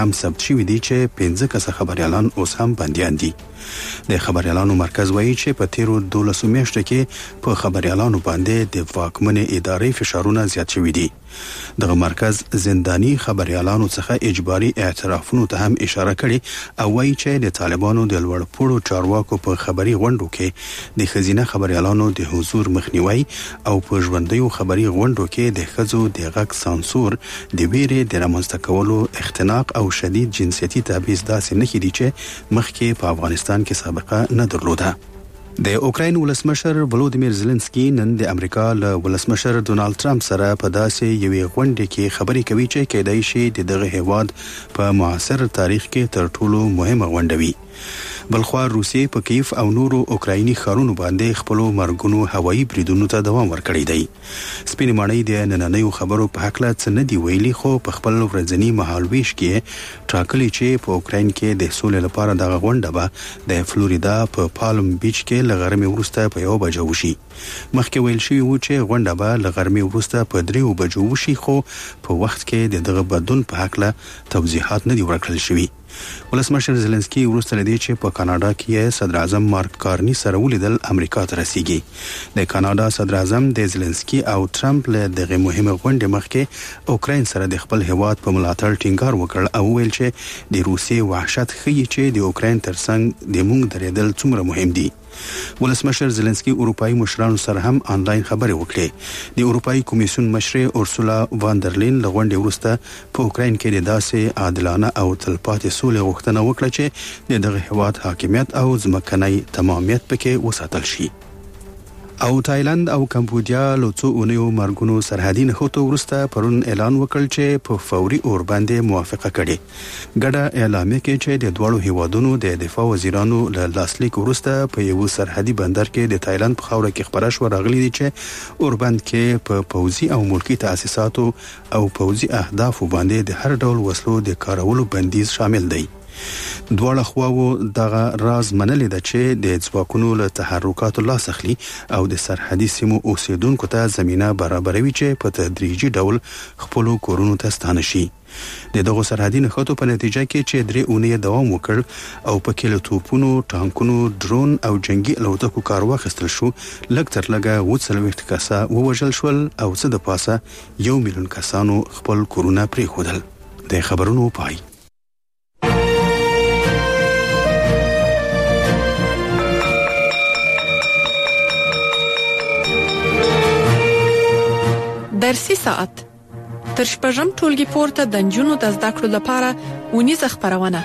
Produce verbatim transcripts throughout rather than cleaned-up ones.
هم ثبت شوي دي چې پنځه کسه خبريالان اوس هم بنديان دي. د خبريالانو مرکز وایي چې په تیرو دولسو میاشتو کې په خبريالانو باندې د واکمنې ادارې فشارونه زیات شوي دي. دغه مرکز زنداني خبريالانو څخه اجباري اعترافونو ته هم اشاره کړې او وایي چې د طالبانو د لوړپوړو چارواکو په خبري غونډو کې د خزینه خبريالانو د حضور مخنیوي او په ژوندیو خبري غونډو کې د ښځو د غږ سانسور د ویرې د رامنځته کولو اختناق او شدید جنسیتي تبعیض داسې نښې دي چې مخکې په افغانستان کې سابقه نه درلوده. د اوکراین ولسمشر ولودیمیر زيلنسکي نن د امریکا له ولسمشر ډونالد ټرمپ سره په داسې یوې غونډه کې خبرې کوي چې کېدای شي د دغه هیواد په معاصر تاریخ کې تر ټولو مهمه غونډه وي. بلخوا روسیې په کیف او نورو اوکرایني ښارونو باندې خپل مرګونو هوایي بریدونو ته دوام ورکړی دی. سپینې ماڼۍ د نننیو خبرو په حق لا څه نه دی ویلي خو په خپل ورځنی مهالويش کې ټاکلي چې په اوکراین کې د سولې لپاره دغه غونډه به د فلوریدا په پالم بیچ کې لغرمې وروسته په یو بجو وشي. مخکې ویل شوی و چې غونډه به لغرمې وروسته په دریو بجو وشي خو په وخت کې د دغه بدلون په حق لا توضیحات نه دی ورکړل شوی. ولسمشر زيلنسکي وروسته لدی چې په کاناډا کې صدر اعظم مارک کارني سره ولیدل امریکا ته رسیږي. د کاناډا صدر اعظم د زيلنسکي او ټرمپ له دغه مهمه غونډې مخکې اوکراین سره د خپل هیواد په ملاتړ ټینګار وکړ او ویل چې د روسي وحشت ښيي چې د اوکراین ترڅنګ د موږ درېدل څومره مهم دي. ولسمشر زيلنسکي اروپאי مشرانو سره هم آنلاین خبرې وکړې. د اروپאי کمیسیون مشر اورسولا واندرلین لغونډې وروسته په اوکراین کې د داسې عادلانه او تلپاتې سولې غوښتنه وکړه چې د دغه هیواد حاکمیت او ځمکنی تمامیت پکې وساتل شي. او تایلند او کمبودیا له څو اونیو مرګونو سرحدي نښتو وروسته پرون اعلان وکړ چې په فوري اور باندې موافقه کړي. ګډه اعلامیه کې چې د دوړو هیوادونو د دفاع وزیرانو له لاسلیک وروسته په یو سرحدي بندر کې د تایلند په خاوره کې خبره شو راغلي دي چې اوربند کې په پوځي او ملکی تاسیساتو او پوځي اهدافو باندې د هر ډول وسلو د کارولو بندیز شامل دی. دواړه خواو دغه راز منلې ده چې د ځواکونو له تحرکاتو لاس اخلي او د سرحدي سیمو اوسیدونکو ته زمينه برابروي چې په تدریجي ډول خپل کورونو ته ستانه شي. د دغه سرحدي نښتو په نتیجه کې چې درې اونۍ دوام وکړ او په کې له توپونو، ټانکونو، ډرون او جنگي الوتکو کار واخیستل شو، لږ تر لږه اووه څلوېښت کسه ووژل شول او څه د پاسه یو میلیون کسانو خپل کورونه پرېښودل. د خبرونو پای. درسي ساعت تر شپږم ټولګي پورته د نجونو د زده کړو لپاره ونیزه خبرونه.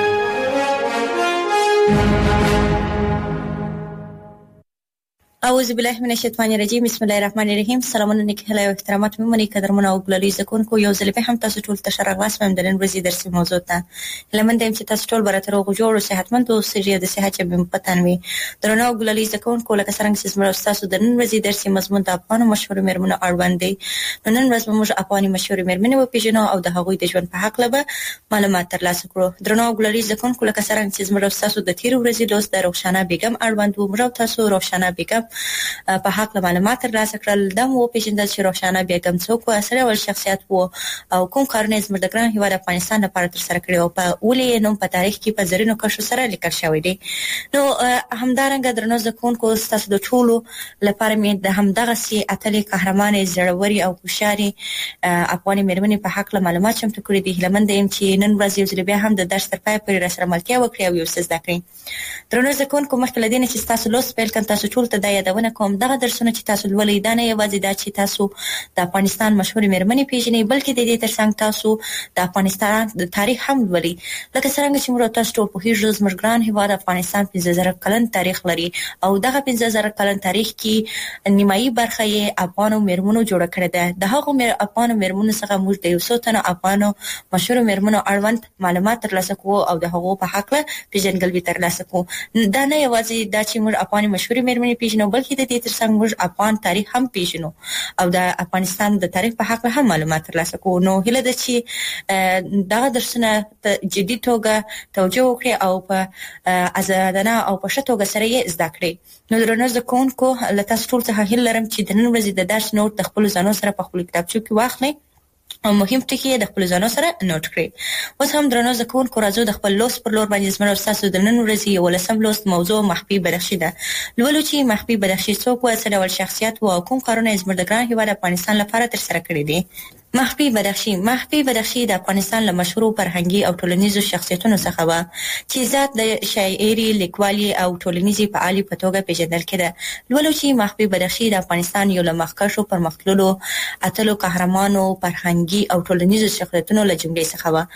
اعوذ بالله من الشیطان الرجیم. بسم الله الرحمن الرحیم. سلامونه نیک هلا او احترامات مې منی قدرمنه او ګلالي زکونکو یو ځل به هم تاسو ټول ته شرغواس مې د نن ورځې درسي موضوع ته لمن دیم چې تاسو ټول براتر او جوړ او صحتمند او سریه د صحت په پتانوي درنه او ګلالي زکونکو لکه څنګه چې زموږ تاسو د نن ورځې درسي مضمون د افغان مشهور مرمنو اړوند دی. نن ورځ موږ افغاني مشهور مرمنو په پیژنو او د هغوی د ژوند په حق لبه معلومات ترلاسه کړو. درنه او ګلالي زکونکو لکه څنګه چې زموږ تاسو د تیر ورځې دوست د روښانه بیگم اړوند وو. موږ تاسو روښانه بیگم په حق معلومات ترلاسه کړل. د مو پیژندل چې روښانه بیگم څوک و، اصلي ول شخصیت وو او کوم کارونه زموږ د ګران هیواد افغانستان لپاره تر سره کړی او په ولې نوم په تاریخ کې په زرینو کښو سره لیکل شوی دی. نو همدارنګه درنو زکونکو تاسو د ټولو لپاره مې د همدغه سي اتلې قهرمانې زړوري او هوښیاري افغاني مېرمنې په حق معلومات چمتو کړي دي. لمن دیم چې نن ورځ یو ځل بیا هم د درس تر پای پورې راسره ملتیا وکړي او یو څه زده کړي. درنو زکونکو مخکې لدینه چې تاسو لوست پیل کړئ تاسو ټول ته دا یادونه کوم دغه درسونه چې تاسو ولې دا نه یوازې دا چې تاسو د افغانستان مشهور مېرمنې پیژنئ بلکې د دې ترڅنګ تاسو د افغانستان د تاریخ هم ولې لکه څنګه چې موږ تاسو ټول په هیڅ زموږ ګران هیواد افغانستان پنځه زره کلن تاریخ لري او دغه پنځه زره کلن تاریخ کې نیمایي برخه یې افغانو مېرمنو جوړ کړې ده. د هغو مېر افغانو مېرمنو څخه موږ د یو څو تنه افغانو مشهور مېرمنو اړوند معلومات ترلاسه کوو او د هغو په حق له پیژندګلوي ترلاسه کوو. دا نه یوازې دا چې موږ افغاني مشهور مېرمنې پیژنو بلکې د دې ترڅنګ موږ افغان تاریخ هم پیژنو او د افغانستان د تاریخ په حق هم معلومات ترلاسه کوو. نو هله د چې دغه درسونه جدي توګه توجه وکړي او په آزادانه او په ښه توګه سره یې زده کړي. نو درنو زکونکو له تاسو ټول څخه هیله لرم چې د نن ورځې د درس نوټ د خپل ځانو سره په خپل کتابچو کې واخلئ مهم ټکی د خپل ځانو سره نوٹ کړئ. اوس هم درنو زکونکو راځو د خپل لوست پر لور باندې زموږ استاد د نن ورځې یو لسم لوست موضوع مخفي بدخشي ده. لولو چې مخفي بدخشي څوک و، څه ډول شخصیت و او کوم کارونه زموږ د ګران هیواد افغانستان لپاره تر سره کړی دي. مخفي بدخشي مخفي بدخشي د افغانستان له مشهور فرهنګي او ټولنیزو شخصیتونو څخه و چې ذات د شاعري، لیکوالي او ټولنیزي فعالي په توګه پیژندل کېده. لولو چې مخفي بدخشي د افغانستان یو له مخکښو پرمختللو اتلو قهرمانو فرهنګي او ټولنیزو شخصیتونو له جملې څخه و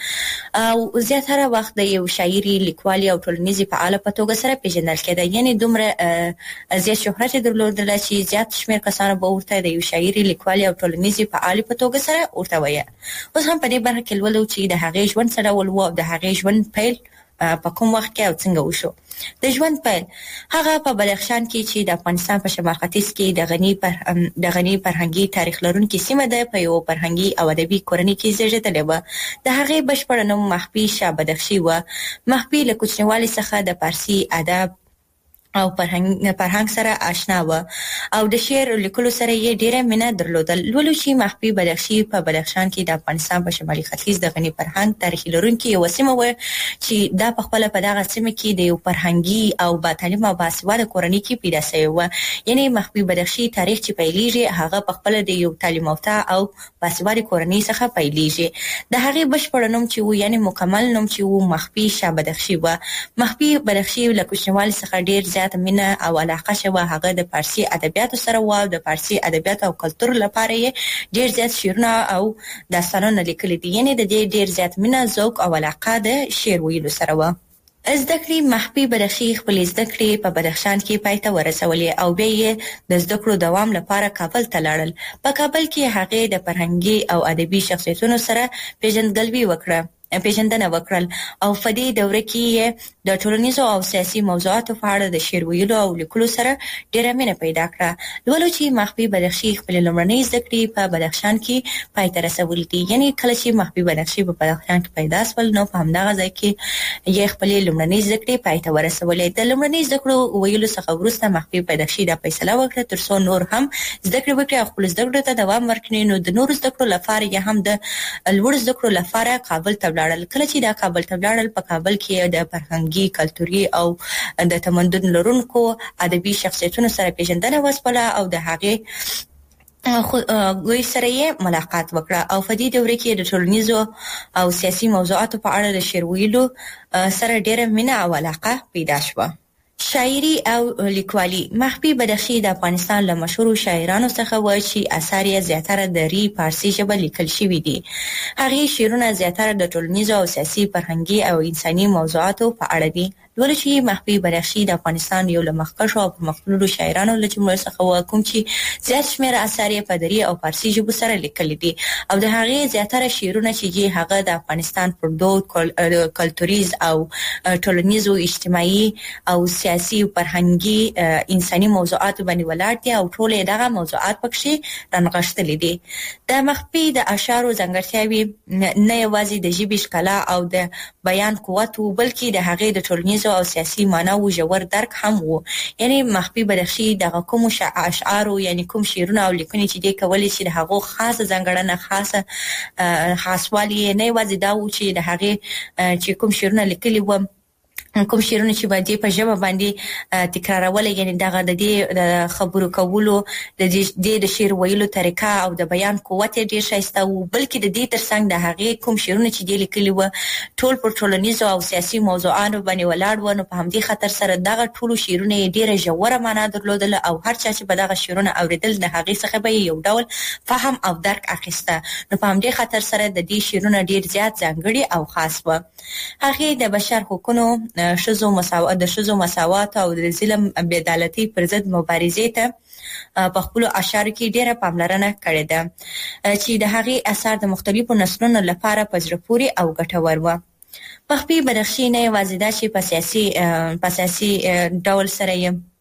او زیاتره وخت د یو شاعري، لیکوالي او ټولنیزي فعال په توګه سره پیژندل کېده. یعنی دومره زیات شهرت درلودل چې زیات شمېر کسانو به ورته د یو شاعري، لیکوالي او ټولنیزي فعال په توګه سره ورته وایي. اوس هم په دې برخه کې ولولو چې د هغې ژوند څه ډول و او د هغې ژوند پیل په کوم وخت کې او څنګه وشو. د ژوند پیل هغه په بدخشان کې چې د افغانستان په شمال ختیځ کې د غني پر د غني فرهنګي تاریخ لرونکي سیمه ده په یو فرهنګي او ادبي کورنۍ کې زیږېدلې و. د هغې بشپړ نوم مخفي شاه بدخشي و. مخفي له کوچنیوالي څخه د فارسي ادب او فرهنګ فرهنګ سره آشنا و او د شعر لیکلو سره یې ډیره مینه درلودل. لولو چې مخفي بدخشي په بدخشان کې د افغانستان په شمالي ختیځ د غني فرهنګ تاریخي لرونکي یو سیمه و چې دا په خپل په دغه سیمه کې د یو فرهنګي او با تعلیم او باسواده کورنۍ کې پیدا شوی و. یعنی مخفي بدخشي تاریخ چې پیلېږي هغه په خپل د یو تعلیم یافته او باسواده کورنۍ څخه پیلېږي. د هغې بشپړ نوم چې و یعنی مکمل نوم چې و مخفي شاه بدخشي و. مخفي بدخشي له کوچنیوالي څخه ډیر زیات مینه او علاقه شوه. هغه د فارسي ادبیاتو سره و او د فارسي ادبیاتو او کلتور لپاره یې ډیر زیات شعرونه او داستانونه لیکلي دي. یعنی د دې ډیر زیات مینه، ذوق او علاقه د شعر ویلو سره و. زده کړې مخفي بدخشي خپل زده کړې په بدخشان کې پای ته ورسولې او بیا یې د زده کړو دوام لپاره کابل ته لاړل. په کابل کې هغه د فرهنګي او ادبي شخصیتونو سره پیژندګلوي وکړه پیژندنه وکړل او په دې دوره کې د ټولنیزو او سیاسي موضوعاتو په اړه د شعر ویلو او لیکلو سره ډېره مینه پیدا کړه. لولو چې مخفي بدخشي خپل لومړنۍ زده کړې په بدخشان کې پای ته رسولې دي. یعنی کله چې مخفي بدخشي په بدخشان کې پیدا شول نو په همدغه ځای کې یې خپل لومړنۍ زده کړې پای ته ورسولې. د لومړنۍ زده کړو ویلو څخه وروسته مخفي بدخشي دا فیصله وکړه تر څو نور هم زده کړې وکړي او خپل زده کړو ته دوام ورکړي. نو د نورو زده کړو لپاره یې هم د لوړ زده کړو لپاره کابل ته لاړل. کله چې دا کابل ته لاړل په کابل کې د فرهنګي، کلتوري او د تمدن لرونکو ادبي شخصیتونو سره پیژندنه وسپله او د هغې غوی سره یې ملاقات وکړه او په دې دوره کې د ټولنیزو او سیاسي موضوعاتو په اړه د شعر ویلو سره ډېره مینه او علاقه پیدا شوه. شاعري او لیکوالي مخفي بدخشي د افغانستان له مشهورو شاعرانو څخه و چې اثار یې زیاتره د ری فارسي ژبه لیکل شوي دي. هغې شعرونه زیاتره د ټولنیزو او سیاسي، فرهنګي او انساني موضوعاتو په اړه دي. لولو چې مخفي بدخشي د افغانستان یو له مخکښو او پرمختللو شاعرانو له جملې څخه و کوم چې زیات شمېر اثار یې په دري او فارسي ژبو سره لیکلي دي او د هغې زیاتره شعرونه چې هغه د افغانستان پر دود، کلتوریز او ټولنیزو، اجتماعي او سیاسي او فرهنګي انساني موضوعات باندې ولاړ دي او ټول دغه موضوعات پکې رانغښتلي دي. د مخفي د اشعارو ځانګړتیاوې نه یوازې د ژبې ښکلا او د بیان قوت وو بلکې د هغې د ټولنیزو او سیاسي معناوو ژور درک هم وو. یعنی مخفي بدخشي دغه کوم اشعارو یعنی کوم شعرونه او لیکنې چې دی کولې چې د هغو خاصه ځانګړنه، خاصه خاصوالی نه یوازې دا و چې د هغې چې کوم شعرونه لیکلي وو کوم شعرونه چې باندې په ژبه باندې تکرارول، یعنی دغه د دې د خبرو کولو د دې د شعر ویلو طریقه او د بیان قوت ډیر شایسته وو. بلکې د دې ترڅنګ د هغې کوم شعرونه چې دی لیکلي وو ټول پر ټولنیزو او سیاسي موضوعاتو باندې ولاړ و. نو په همدې خاطر سره دغه ټولو شعرونه ډیره ژوره معنا درلودله او هر چا چې په دغه شعرونه اوریدل د هغې څخه به یو ډول فهم او درک اخیسته. نو په همدې خاطر سره د دې شعرونه ډیر زیات ځانګړي او خاص و. هغې د بشر حقوقو، ښځو مساوات، د ښځو مساوات او د ظلم بېعدالتۍ پر ضد مبارزې ته په خپلو اشعارو کې ډېره پاملرنه کړې ده چې د هغې اثار د مختلفو نسلونو لپاره په زړه پورې او ګټور و. مخفي بدخشي نه یوازې دا چې په سیاسي په سیاسي ډول سره یې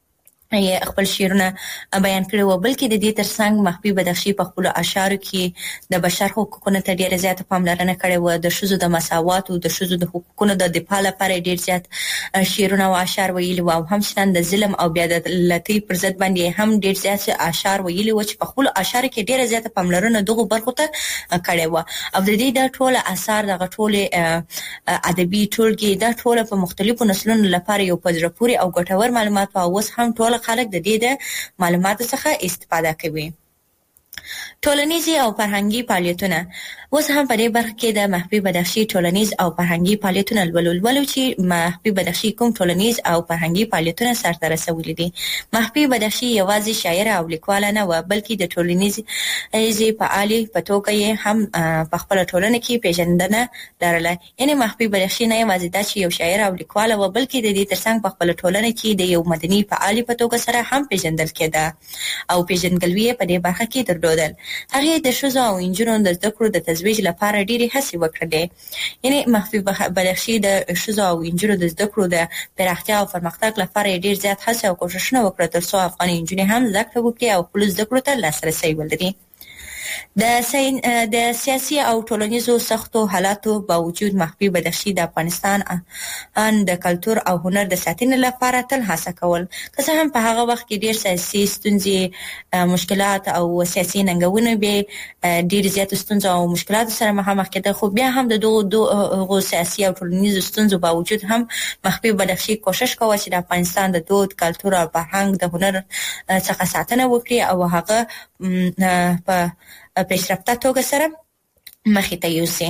یې خپل شعرونه بیان کړي و، بلکې د دې ترڅنګ مخفي بدخشي په خپل اشعارو کې د بشر حقوقو ته ډیره زیاته پاملرنه کړې و، د ښځو د مساوات او د ښځو د حقوقو د دفاع لپاره ډیر زیات شعرونه او اشعار ویلي و، او همچنان د ظلم او بېعدالتۍ پر ضد باندې هم ډیر زیات اشعار ویلي و چې په خپل اشعار کې ډیره زیاته پاملرنه دغه برخو ته کړې و. او د دې د ټوله اثار د ټوله ادبي ټولګي د ټوله په مختلفو نسلونو لپاره یو پزره پوري او ګټور معلومات او اوس هم ټول خلک د دې د معلوماتو څخه استفاده کوي. ټولنیزي او فرهنګي فعالیتونه اوس هم په دې برخه کې د مخفي بدخشي ټولنیز او فرهنګي فعالیتونه ولول ولو چې مخفي بدخشي کوم ټولنیز او فرهنګي فعالیتونه سرته رسولي دي. مخفي بدخشي یوازې شاعر او لیکواله نه و، بلکې د ټولنیز ایزي فعالي په توګه یې هم په خپل ټولنه کې پیژندنه لرله. یعنی مخفي بدخشي نه یوازې دا چې یو شاعر او لیکواله و، بلکې د دې ترڅنګ په خپل ټولنه کې د یو مدني فعالي په توګه سره هم پیژندل کېده او پیژندګلوي په دې برخه کې درلودل. هغه د ښځو او نجونو د زده کړو د تزویج لپاره ډېرې هڅې وکړې. یعنی مخفي بدخشي د ښځو او نجونو د زده کړو د پراختیا او پرمختګ لپاره ډېر زیات هڅې او کوښښونه وکړل ترڅو افغاني نجونې هم زده کړه وکړي او خپل زده کړو ته لاسرسی ولري. د سین د سیاسي او ټولنیزو سختو حالاتو باوجود مخفي بدخشي د افغانستان ان د کلتور او هنر د ساتنې لپاره تل هڅه کول، که څه هم په هغه وخت کې ډېر سیاسي ستونزې، مشکلات او سیاسي ننګونې به ډېر زیات ستونزې او مشکلات سره مخامخ کېدل، خو بیا هم د دغو سیاسي او ټولنیزو ستونزو باوجود هم مخفي بدخشي کوشش کوي چې د افغانستان د دود، کلتور او فرهنګ د هنر څخه ساتنه وکړي او هغه په پیشرفته توګه سره مخې ته یوسي.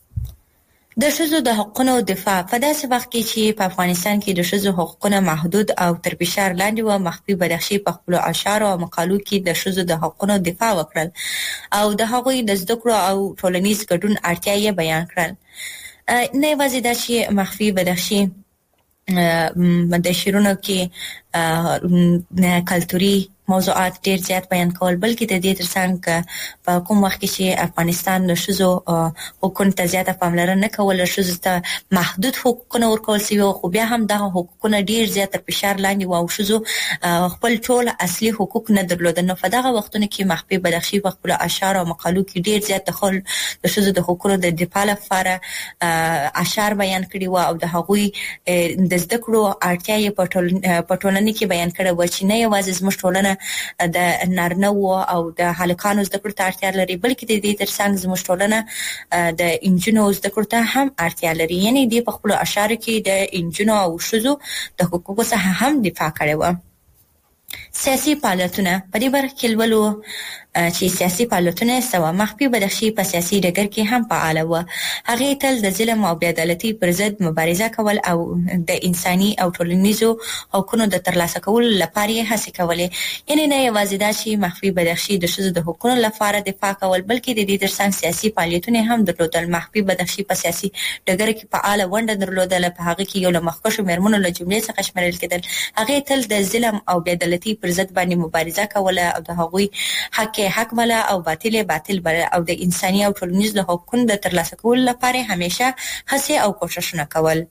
د ښځو د حقوقو دفاع په داسې وخت کې چې په افغانستان کې د ښځو حقوقونه محدود او تر فشار لاندې و، مخفي بدخشي په خپلو اشعارو او مقالو کې د ښځو د حقوقو دفاع وکړل او د هغوی د زده کړو او ټولنیز ګډون اړتیا یې بیان کړل. نه یوازې دا چې مخفي بدخشي د شعرونو کې کلتوري موضوعات ډیر زیات بیان کول، بلکې د دې ترڅنګ په کوم وخت کې چې افغانستان د ښځو حقوقو ته زیاته پاملرنه نه کوله، ښځو ته محدود حقوقونه ورکول شوي، خو بیا هم دغه حقوقونه ډیر زیات تر فشار لاندې وو او ښځو خپل ټول اصلي حقوق نه درلودل. نو په دغه وختونو کې مخفي بدخشي په خپلو اشعار او مقالو کې ډیر زیات د ښځو د حقوقو د دفاع لپاره اشعار بیان کړي وو او د هغوی د زده کړو اړتیا یې په ټولنه کې بیان کړې وه چې نه یوازې زموږ ټولنه د نارینه‌وو او د هلکانو زده کړو ته اړتیا لري، بلکې د دې ترڅنګ زموږ ټولنه د انجونو زده کړو ته هم اړتیا لري. یعنی دې په خپلو اشعارو کې د انجونو او ښځو د حقوقو څخه هم دفاع کړې وه. سیاسي فعالیتونه په دې برخه کې لولو چې سیاسي فعالیتونه سوا. مخفي بدخشي په سیاسي ډګر کې هم فعاله وه. هغې تل د ظلم او بېعدالتۍ پر ضد مبارزه کول او د انساني او ټولنیزو حقوقو د ترلاسه کولو لپاره یې هڅې کولې. یعنې نه یوازې دا چې مخفي بدخشي د ښځو د حقوقو لپاره دفاع کول، بلکې د دې ترڅنګ سیاسي فعالیتونه هم درلودل. مخفي بدخشي په سیاسي ډګر کې فعاله ونډه درلودله، په هغه کې یو له مخکښو مېرمنو له جملې څخه شمیرل کېدل. هغې تل د ظلم او بېعدالتۍ پر ضد باندې مبارزه کوله او د هغوی حق حق بله او باطل باطل بله او د انساني او ټولنیزو حقوقو د ترلاسه کولو لپاره همیشه هڅې او کوښښونه کول.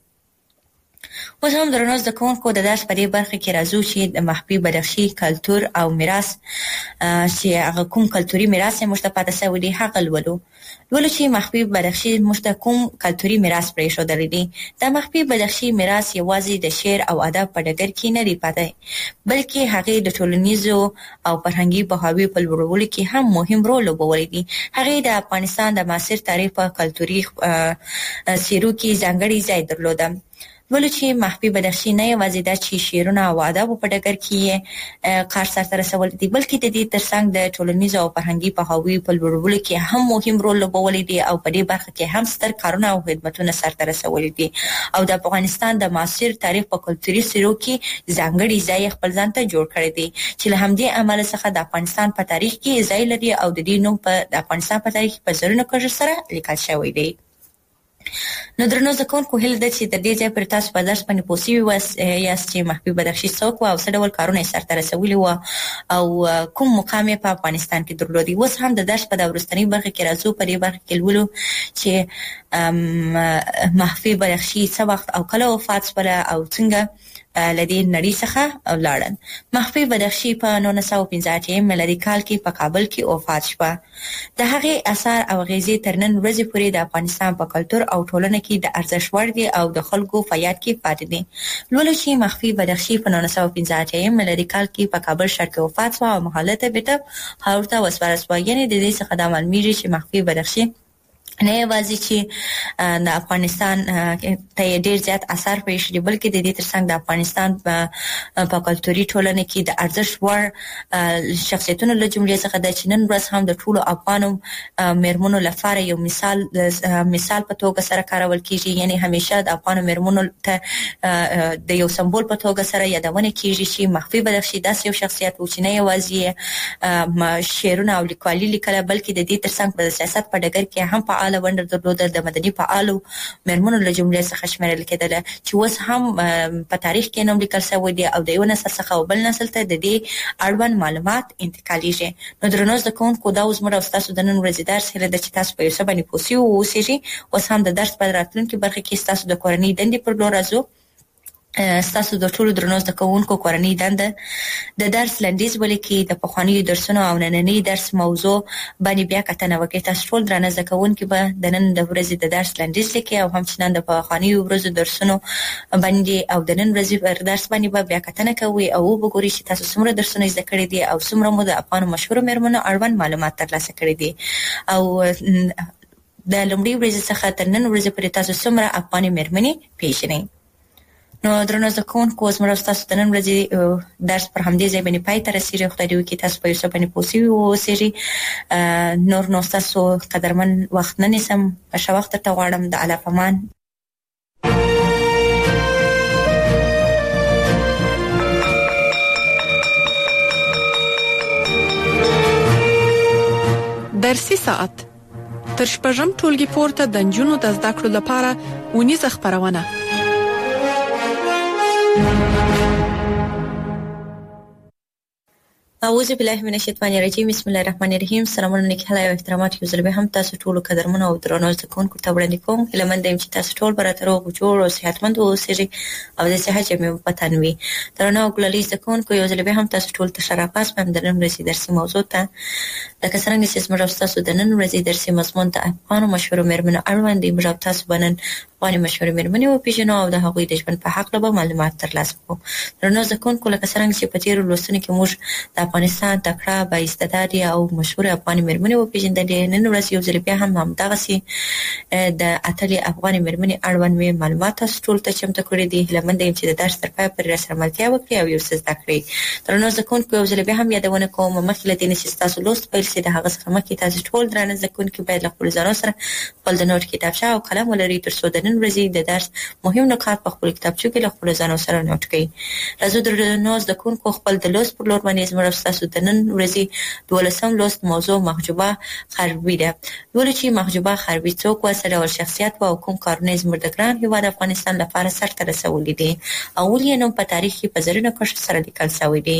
اوس هم درنو زده کوونکو د درس په دې برخه کې راځو چې د مخفي بدخشي کلتور او میراث چې هغه کوم کلتوري میراث یې موږ ته پاتې شوی دی هغه لولو. لولو چې مخفي بدخشي موږ ته کوم کلتوري میراث پرېښودلی دی. دا مخفي بدخشي میراث یوازې د شعر او ادب په ډګر کې نه دی پاتې، بلکې هغې د ټولنیزو او فرهنګي پوهاوي په لوړولو کې هم مهم رول لوبولی دی. هغې د افغانستان د معاصر تاریخ په کلتوري څیرو کې ځانګړی ځای درلوده. ولې چې مخفي بدخشي نه یوازې دا چې شعرونه او ادب په ډګر کې کار سرته رسول دي، بلکې د دې ترڅنګ د ټولنیزو او فرهنګي پوهاوي په لوړولو کې هم مهم رول لوبولی دی او په دې برخه کې هم ستر کارونه او خدمتونه سرته رسولي دي او د افغانستان د معاصر تاریخ په کلتوري څیرو کې ځانګړی ځای خپل ځان ته جوړ کړی دی چې له همدې امله څخه د افغانستان په تاریخ کې ځای لري او د دې نوم په د افغانستان په تاریخ په زرینو کرښو سره لیکل شوی دی. نو درنو زده کوونکو هیله ده چې د دې ځای پر تاسو په درس باندې پوه سوي یاست چې مخفي بدخشي څوک وه او څه ډول کارونه یې سرته رسولي وه او کوم مقام یې په افغانستان کې درلودی. اوس هم د درس په دا وروستنۍ برخه کې راځو. په دې برخه کې لولو چې مخفي بدخشي څه وخت او کله وفات شوله او څنګه لدی نړۍ څخه لاړل. مخفي بدخشي په نولس سوه پنځه اتیا میلادي کال کې په کابل کې وفات شوه. د هغې اثار او غیزې تر نن ورځې پورې د افغانستان په کلتور او ټولنه کې د ارزښت وړ دي او د خلکو په یاد کې پاتې دي. لولو چې مخفي بدخشي په نولس سوه پنځه اتیا میلادي کال کې په کابل ښار کې وفات شوه او محلته بیرته هاور ته وسپارل شوه. یعنې د دې څخه دا معلومیږي چې مخفي بدخشي نه یوازې چې د افغانستان ته ډېر زیات اثر پېښ دي بلکې د دې ترڅنګ د افغانستان په کلتوري ټولنه کې د ارزښت وړ شخصیتونو له جملې څخه د چې نن ورځ هم د ټولو افغانو میرمنو لپاره یو مثال مثال په توګه سره کارول کیږي. یعنی همیشه د افغانو میرمنو ته د یو سمبول په توګه سره یادونه کیږي چې مخفي بدخشي داسې یو شخصیت و چې نه یوازې شعرونه او لیکوالي لیکله بلکې د دې ترڅنګ په سیاست په ډګر کې هم په فعال ونډه درلوده. د مدني فعالو میرمنو له جملې څخه شمیرل کېدله چې اوس هم په تاریخ کې نوم لیکل شوی دی او د یو نسل څخه بل نسل ته د دې اړوند معلومات انتقالیږي. نو درنو زده کوونکو دا اوس موږ او تاسو د نن ورځې درس هیله ده چې تاسو په یو څه باندې پوه سئ او اوسېږئ. اوس هم د درس په راتلونکي برخه کې تاسو د کورنۍ دندې پر لور راځو. ستاسو د ټولو درنو زده کوونکو کورنۍ دنده د درس لنډیز ولیکئ. د پخوانیو درسونو او نننۍ درس موضوع باندې بیا کتنه وکړئ. تاسو ټول درنه زده کوونکي به د نن د ورځې د درس لنډیز لیکئ او همچنان د پخوانیو ورځو درسونو باندې او د نن ورځې پر درس باندې به بیا کتنه کوئ او وګورئ چې تاسو څومره درسونه زده کړي دي او څومره مو د افغانو مشهورو میرمنو اړوند معلومات ترلاسه کړي دي او د لومړۍ ورځې څخه تر نن ورځې پورې تاسو څومره افغاني میرمنې پیژنئ. نو درنو زده کوونکو اوس موږ تاسو د نن ورځې درس پر همدې ځای باندې پای ته رسېږي. خدای دې وکړي تاسو په یو څه باندې پوه سوي واوسېږئ. نور نو ستاسو قدرمن وخت نه نیسم. ښه وخت درته غواړم. د الله په امان. درسي ساعت تر شپږم ټولګي پورته د نجونو د زده کړو لپاره ونیزه خپرونه. اعوذ بالله من الشیطان الرجیم. بسم الله الرحمن الرحیم. سلامونه نیک هلا او احترامات یو ځل به هم تاسو ټول قدرمنو او درنو زده کوونکو ته وړاندې کوم. هیله مند یم چې تاسو ټول برابر روغ جوړ او صحتمند اوسئ او د صحت جمع وطن وي. درنو ګلالي زده کوونکو یو ځل به هم تاسو ټول ته شرافت هم د نن ورځې درسي موضوع ته لکه څنګه چې موږ تاسو د نن ورځې درسي مضمون ته افغانو مشهور میرمنو اړوند دی. موږ تاسو باندې افغاني مشهور میرمنې او پیژنو او د هغوی د ژوند په حق له معلومات ترلاسه کوو. درنو زده کوونکو لکه څنګه چې په تیر لوستونو کې موږ د افغانستان تکړه با استعدادي او مشهور افغاني میرمنې او پیژندلې. نن ورځ یو ځل بیا هم همدغسې د اتلې افغاني میرمنې اړوند مې معلومات تاسو ټول ته چمتو کړي دي. هیله مند یم چې د درس تر پایه پورې راسره ملتیا وکړئ او یو څه زده کړئ. درنو زده کوونکو یو ځل بیا هم یادونه کوم مخکې له دې نه چې ستاسو لوست پیل شي د هغه څخه مخکې تاسو ټول درنه زده کوونکي باید له خپلو ځانو سره خپل د نوټ کتابچه او قلم ولرئ تر څو د نن ورځې د درس مهم نکات په خپل کتابچو کې له خپلو ځانو سره نوٹ کړئ. راځو درنو زده کوونکو خپل د لوست پر لور باندې زموږ تاسو د نن ورځې دولسم لوست موضوع محجوبه خربي ده. ولې چې محجوبه خربي څوک و، څه ډول شخصیت و او کوم کارونه زموږ د ګران هېواد افغانستان لپاره سرته رسولي دي او ولې یې نوم په تاریخ کې په زرینو کرښو سره لیکل شوی دی.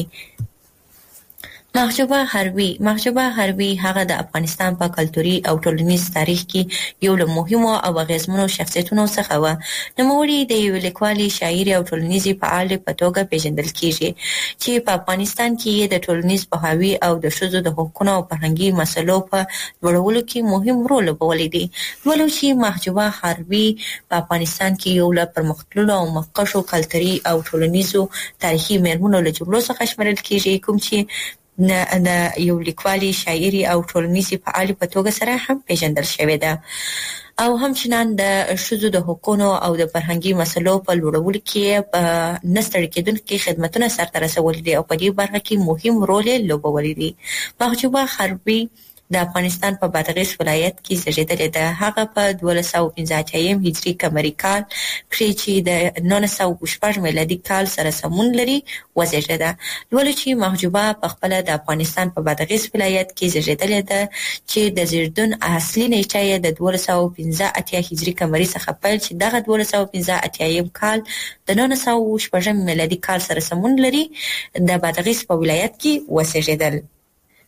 محجوبه خربي محجوبه خربي هغه د افغانستان په کلتوري او ټولنیز تاریخ کې یو له مهمو او اغیزمنو شخصیتونو څخه و. نوموړی د یو لیکوالي، شاعري او ټولنیزي فعال په توګه پیژندل کیږي چې په افغانستان کې د ټولنیز پوهاوي او د ښځو د حقوقو او فرهنګي مسلو په لوړولو کې مهم رول لوبولی دی. ولو چې محجوبه خربي په افغانستان کې یو له پرمختللو او مخکښو کلتوري او ټولنیزو تاریخي میرمنو له جملو څخه شمېرل کیږي، کوم چې د یو لیکوالي، شاعري او ټولنیزي فعال په توګه سره هم پیژندل شوې ده او همچنان د ښځو د حقوقو او د فرهنګي مسلو په لوړولو کې په نستړي کېدونکي خدمتونه سرته رسولي دي او په دې برخه کې مهم رول یې لوبولی دی. محجوبه خربي د افغانستان په بادغیس ولایت کې زیږېدلې ده. هغه په دولس سوه پنځه اتیا هجري قمري کال کې چې د نولس سوه شپږ میلادي کال سره سمون لري وزیږېده. ولې چې محجوبه په خپله د افغانستان په بادغیس ولایت کې زیږېدلې ده چې د زیږدون اصلي نیټه یې د دولس سوه پنځه اتیا هجري قمري څخه پیل چې دغه دولس سوه پنځه اتیا کال د نولس سوه شپږم میلادي کال سره سمون لري د بادغیس په ولایت کې وزیږېدل.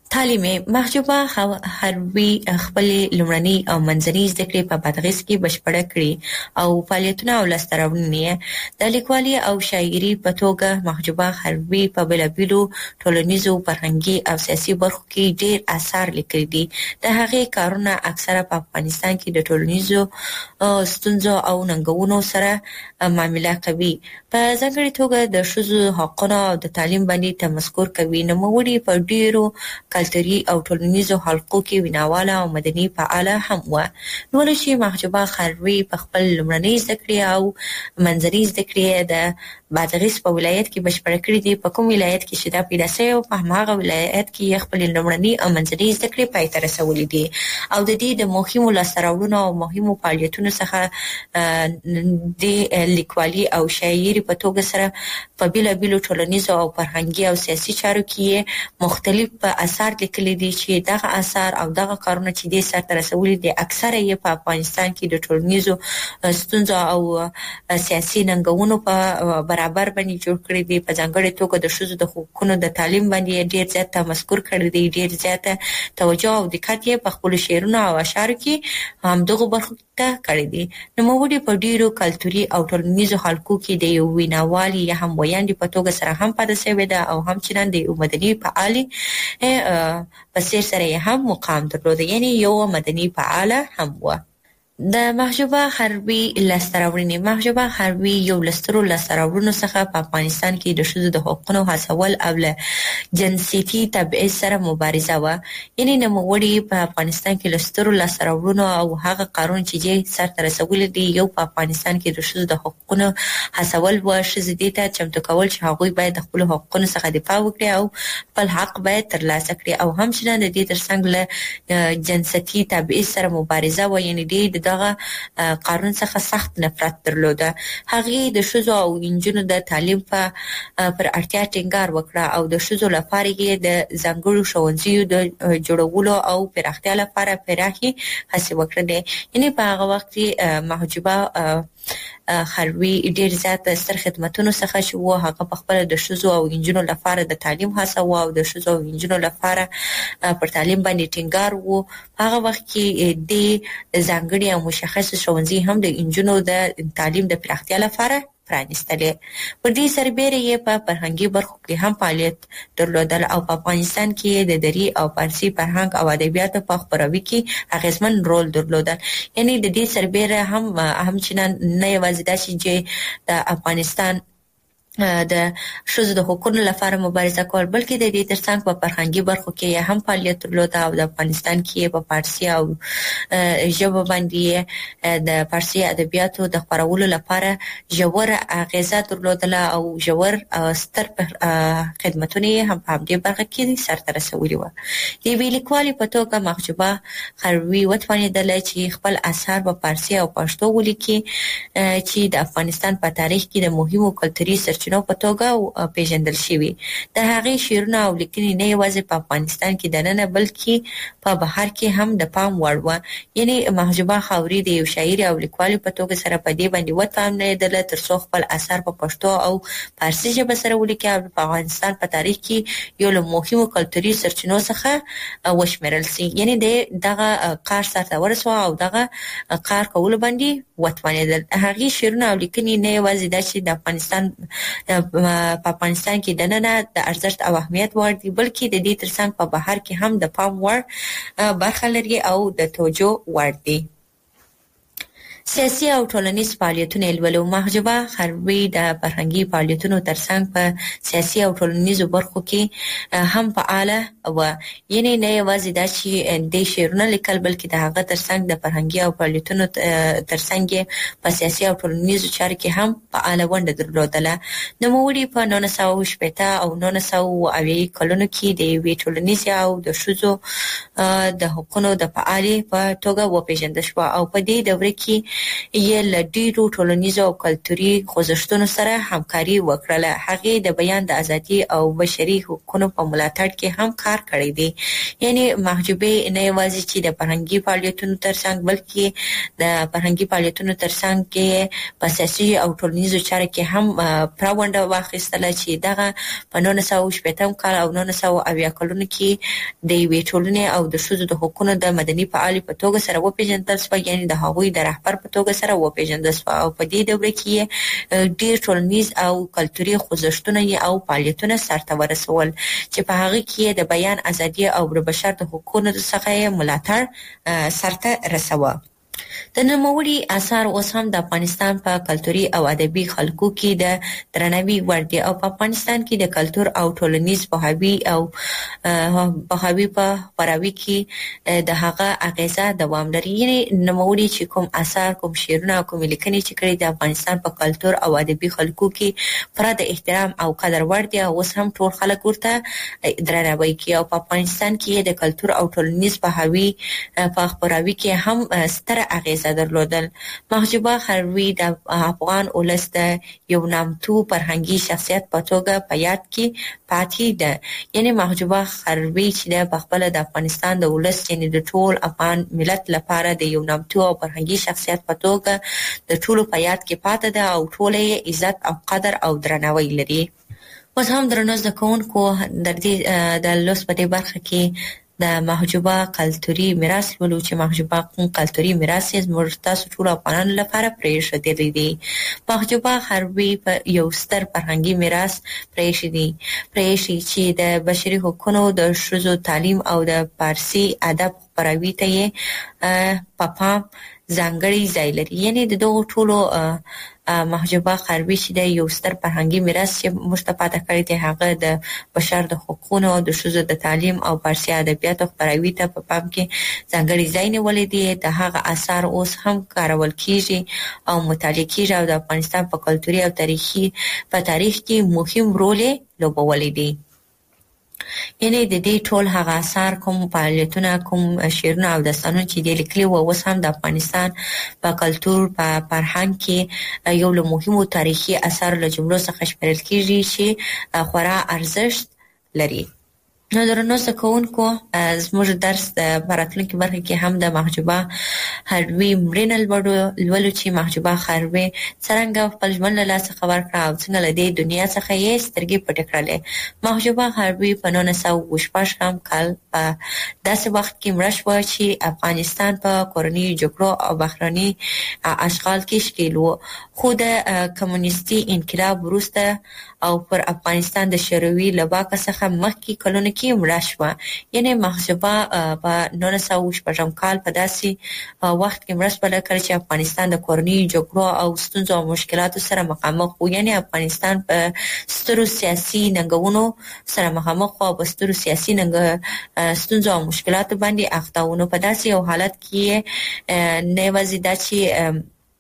تعلیم محجوبه حربي خپل لومړني او منځني زده کړې په بادغیس کې بشپړه کړې او فعالیتونه او لاسته راوړنې د لیکوالي او شاعري په توګه محجوبه حربي په بېلابېلو ټولنیزو فرهنګي او سیاسي برخو کې ډېر آثار لیکلي دي. د هغې کارونه اکثره په افغانستان کې د ټولنیزو ستونزو او ننګونو سره معامله کوي. په ځانګړې توګه د ښځو حقونو او د تعلیم باندې تمسکر کوي. نوموړي په ډېرو کلتوري او ټولنیزو حلقو کې ویناواله او مدني فعاله هم و. نو چې محجوبه حربي په خپل لومړني زده کړې او منځني زده کړې د بادغیس په ولایت کې بشپړه کړې دي. په کوم ولایت کې چې دا پیدا شوی او په هماغه ولایت کې خپل لومړني او منځني زده کړې پای ته رسولې دي او د دې د مهمو لاسته راوړنو او مهمو فعالیتونو څخه د لیکوالي او شاعري په توګه سره په بېلابېلو ټولنیزو او فرهنګي او سیاسي چارو کې مختلف آثار لیکلي دي چې دغه آثار او دغه کارونه چې د سر ته رسولي دي اکثره یې په افغانستان کې د ټولنیزو ستونزو او سیاسي ننګونو په برابر باندې جوړ کړی دي. په ځانګړې توګه د ښځو د حقوقو د تعلیم باندې ډېر زیات تمسکر کړی دی. ډېر زیاته توجه او دقت یې په خپل شعرونو او اشعارو کې هم دغه برخو ته کړی دی. نوموړي په ډېرو کلتوري او ټولنیزو حلقو کې د یو ویناوال یا هم ویاندې په توګه سره هم پاتې شوې ده او همچنان د یو مدني فعالې په څېر سره یې هم مقام درلوده، یعنې یو مدني فعاله هم و. د محجوبه حربي لاسته راوړنې. محجوبه حربي یو له سترو لاسته راوړنو څخه په افغانستان کې د ښځو د حقونو هڅول او له جنسیتي تبعیض سره مبارزه وه. یعنې نوموړي په افغانستان کې له سترو لاسته راوړنو او هغه کارونه چې یې سرته رسولي دي، یو په افغانستان کې د ښځو د حقونو هڅول وه. ښځې دې ته چمتو کول چې هغوی باید د خپلو حقونو څخه دفاع وکړي او خپل حق باید ترلاسه کړي او همچنان د دې ترڅنګ له جنسیتي تبعیض سره مبارزه وه. یعنې دې دغه قانون څخه سخت نفرت درلوده. هغې د ښځو او نجونو د تعلیم په پر اړتیا ټینګار وکړه او د ښځو لپاره یې د ځانګړو ښوونځیو د جوړولو او پراختیا لپاره پراخې هڅې وکړلې. یعنې په هغه وخت کې محجوبه حربي ډېر زیات ستر خدمتونو څخه چې و هغه په خپله د ښځو او نجونو لپاره د تعلیم هڅه و او د ښځو او نجونو لپاره پر تعلیم باندې ټینګار و. په هغه وخت کې د ځانګړي او مشخص ښوونځي هم د نجونو د تعلیم د پراختیا لپاره پرانیستلې. پر دې سربېره یې په فرهنګي برخو کې هم فعالیت درلودل او په افغانستان کې د دري او فارسي فرهنګ او ادبیاتو په خپروي کې اغېزمن رول درلودل. یعنې د دې سربېره هم همچنان نه یوازې دا چې د افغانستان د ښځو د حقوقو لپاره مبارزه کول، بلکې د دې ترڅنګ په فرهنګي برخو کې هم فعالیت درلوده او د افغانستان کې په فارسي او ژبه باندې د فارسي ادبیاتو د خپرولو لپاره ژور اغېزه درلودله او ژور ستر خدمتونه هم په همدې برخه کې سرته رسولي وه. د یوې لیکوالې په توګه محجوبه حربي وتوانېدله چې خپل اثار په فارسي او پښتو ولیکي چې د افغانستان په تاریخ کې د مهمو کلتوري سرچینو په توګه پیژندل شوي. د هغې شعرونه او لیکنې نه یوازې په افغانستان کې دننه بلکې په بهر کې هم د پام وړ وه. یعنې محجوبه حربي د یو شاعر او لیکوالې په توګه سره په دې باندې وتوانېدله تر څو خپل اثار په پښتو او فارسي ژبه سره ولیکي او په افغانستان په تاریخ کې یو له مهمو کلتوري سرچینو څخه وشمېرل شي. یعنې دغه کار سرته ورسوه او دغه کار کولو باندې وتوانېدل. هغې شعرونه او لیکنې نه یوازې دا چې د افغانستان په افغانستان کې دننه د ارزښت او اهمیت وړ دي، بلکې د دې ترڅنګ په بهر کې هم د پام وړ برخه لري او د توجه وړ دي. سیاسي او ټولنیز فعالیتونه لولو. محجوبه حربي د فرهنګي فعالیتونو ترڅنګ په سیاسي او ټولنیزو برخو کې هم فعاله و. یعنې نه یوازې دا چې د شعرونه لیکل، بلکې د هغه ترڅنګ د فرهنګي او فعالیتونو ترڅنګ په سیاسي او ټولنیزو چارو کې هم فعاله ونډه درلودله. نوموړي په نولس سوه شپېته او نولس سوه اویا کلونو کې د یوې ټولنیزې او د ښځو د حقونو د فعالې په توګه وپېژندل شوه او په دې دوره کې یې له ډیرو ټولنیزو او کلتوري خوځښتونو سره همکاري وکړه. هغه د بیان د ازادي او بشري حقوقو په ملاتړ کې هم کار کړی دی. یعنی محجوبه نه یوازې چې د فرهنګي فعالیتونو ترڅنګ بلکې د فرهنګي فعالیتونو ترڅنګ کې په سیاسي او ټولنیزو چارو کې هم پراونډه واخیستله چې دغه په نولس سوه شپږم کال او نولس سوه اویا کلونو کې د یوې ټولنې او د ښځو د حقوقو د مدني فعالې په توګه سره وپیژندل شوه. یعنی د هغوی د رهبر په توګه سره وپیژندل شوه او په دې دوره کې ډېر ټولنیز او کلتوري خوځښتونه او فعالیتونه سرته ورسول چې په هغه کې د بیان ازادي او د بشر د حقوقو څخه ملاتړ سرته رسوه. د نوموړي اثار اوس هم د افغانستان په کلتوري او ادبي خلکو کې د درناوي وړ دي او په افغانستان کې د کلتور او ټولنیز پوهاوي او پوهاوي په خپراوي کې د هغه اغیزه دوام لري. یعنی نوموړي چې کوم اثار کوم شعرونه او کوم لیکنې چې کړي د افغانستان په کلتور او ادبي خلکو کې پر د احترام او قدر وړ دي او اوس هم ټول خلک ورته درناوي کوي او په افغانستان کې د کلتور او ټولنیز پوهاوي په خپراوي کې هم ستر اغیزه درلودل. محجوبه خلوی د افغان ولس د یو نامتو فرهنګي شخصیت په توګه په یاد کې پاتې ده. یعنی محجوبه خلوی چې د خپل د افغانستان د ولس یعنی د ټول افغان ملت لپاره د یو نامتو او فرهنګي شخصیت په توګه د ټولو په یاد کې پاتې ده او ټول یې عزت او قدر او درناوی لري. اوس هم درنو زده کوونکو د دې د لوست په دې برخه کې د محجوبه کلتوري میراث ولو چې محجوبه کوم کلتوري میراث زموږ تاسو ټول افغانانو لپاره پرېښودل دي. محجوبه خلوی په یو ستر فرهنګي میراث پرېښی دي پرېښی چې د بشري حقوقو د ښځو تعلیم او د فارسي ادب خپراوي ته یې په پام ځانګړی ځای لري. یعنی د دغو ټولو محجوبه خلوی چې د یو ستر فرهنګي میراث چې موږ ته پاتې کړی دی هغه د بشر د حقوقو او د ښځو د تعلیم او فارسي ادبیاتو خپراوي ته په پام کې ځانګړی ځای نیولی دی. د هغه اثار اوس هم کارول کیږي او مطالعه کیږي او د افغانستان په کلتوري او تاریخي په تاریخ کې مهم رول لوبولی دی. یعنی د دې ټول هغه اثار کوم فعالیتونه کوم شعرونه او داستانونه چې د لیکلي و اوس هم د افغانستان په کلتور په فرهنګ کې یو له مهمو تاریخي اثار له جملو څخه شمېرل کیږي چې خورا ارزښت لري. نو درنو زده کوونکو زموږ درس د راتلونکي برخه کې هم د محجوبه خلوی مړینه لولو چې محجوبه خلوی څرنګه خپل ژوند له لاسه خبر کړه او څنګه له دې دنیا څخه یې سترګې پټې کړلې. محجوبه خلوی په نولس سوه شپږم کال په داسې وخت کې مړه شوه چې افغانستان په کورني جګړو او بهرني اشغال کې ښکېل و، خو د کمونیستي انقلاب وروسته او پر افغانستان د شوروي له واکه څخه مخکې کلونه کې مړه شوه. یعنی محجوبه په نولس سوه شپږم کال په داسې وخت کې مړه شوه کله چې افغانستان د کورني جګړو او ستونزو او مشکلاتو سره مخامخ و. یعنی افغانستان په سترو سیاسي ننګونو سره مخامخ و او په سترو سیاسي ستونزو او مشکلاتو باندې اخته و. نو په داسې یو حالت کې نه یوازې دا چې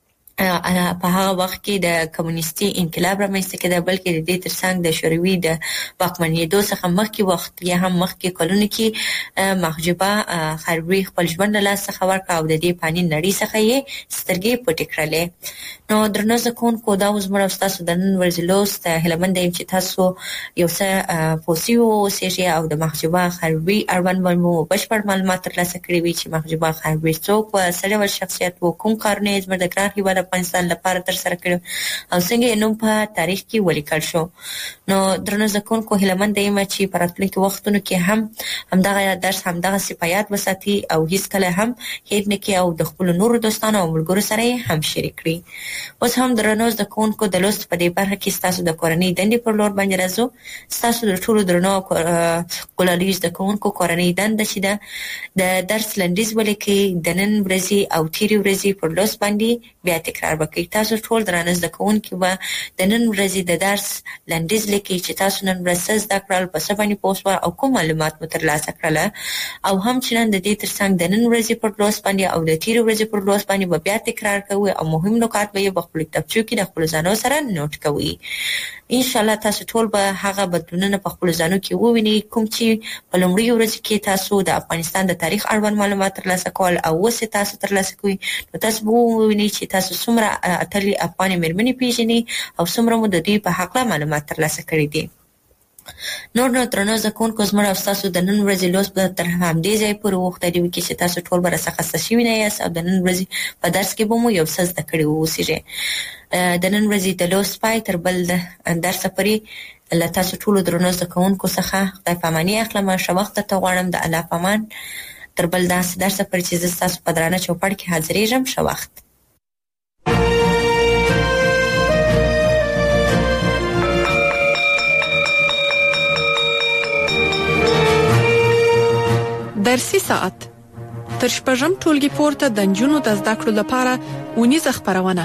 په هغه وخت کې د کمونیستي انقلاب رامنځته کېده بلکې د دې ترڅنګ د شوروي د واکمنېدو څخه مخکې وخت یا هم مخکې کلونو کې محجوبه خلوی خپل ژوند له لاسه ورکړ او د دې فاني نړۍ څخه یې سترګې پټې کړلې. نو درنو زده کوونکو دا زموږ او ستاسو د نن ورځې لوست هیله مند یم چې تاسو یو څه پوه سوي واوسېږئ او د محجوبه خلوی اړوند مو بشپړ معلومات ترلاسه کړي وي چې محجوبه خلوی څوک و، څه ډول شخصیت و، کوم کارونه یې زموږ د ګران هېواد افغانستان لپاره تر سره کړو او څنګه یې نوم په تاریخ کې ولیکل شو. نو درنو زده کوونکو هیله مند یم چې په راتلونکي وختونو کې هم همدغه درس همدغسې په یاد وساتي او هیڅکله هم هېر نه کړي او د خپلو نورو دوستانو او ملګرو سره یې هم شریک کړي. اوس هم درنو زده کوونکو د لوست په دې برخه کې ستاسو د کورنۍ دندې پر لور باندې راځو. ستاسو د ټولو درنو ګلالیو زده کوونکو کورنۍ دنده چې ده د درس لنډیز ولیکئ، د نن ورځې او تېرې ورځې پر لوست باندې بیا تکرار وکړئ. تاسو ټول درانه زده کوونکي به د نن ورځې د درس لنډیز لیکئ چې تاسو نن ورځ څه زده کړل، په څه باندې پوه شوئ او کوم معلومات مو ترلاسه کړل، او هم چې نن د دې ترڅنګ د نن ورځې پر لوست باندې او د تېرې ورځې پر لوست باندې به بیا تکرار کوئ او مهم نکات به یې په خپلو کتابچو کې د خپلو ځانو سره نوټ کوئ. ان شاء الله تاسو ټول به هغه بدلونونه په خپل ځانو کې ووینئ کوم چې په لومړي ورځ کې تاسو د افغانستان د تاریخ اړوند معلومات ترلاسه کول او اوس تاسو ترلاسه کوئ. نو تاسو به ووینئ چې تاسو څومره اتلې افغاني مېرمنې پیژنئ او څومره مو د دوی په هکله معلومات ترلاسه کړي دي. نور نو درنو زده کوونکو، زموږ او ستاسو د نن ورځې لوست به تر همدې ځایه پورې وغوښتلي وي چې تاسو ټول به راڅخه خسته شوي نه یاست او د نن ورځې په درس کې به مو یو څه زده کړي واوسیږئ. د نن ورځې د لوست پای تر بل درسه پورې له تاسو ټولو درنو زده کوونکو څخه خدای په اماني اخلم. ښه وخت درته غواړم. د الله په امان تر بل داسې درسه پورې چې زه ستاسو په درانه چوپړ کې حاضرېږم. ښه وخت. درسي ساعت تر شپږم ټولګي پورته د نجونو د زده کړو لپاره اونیزه خپرونه.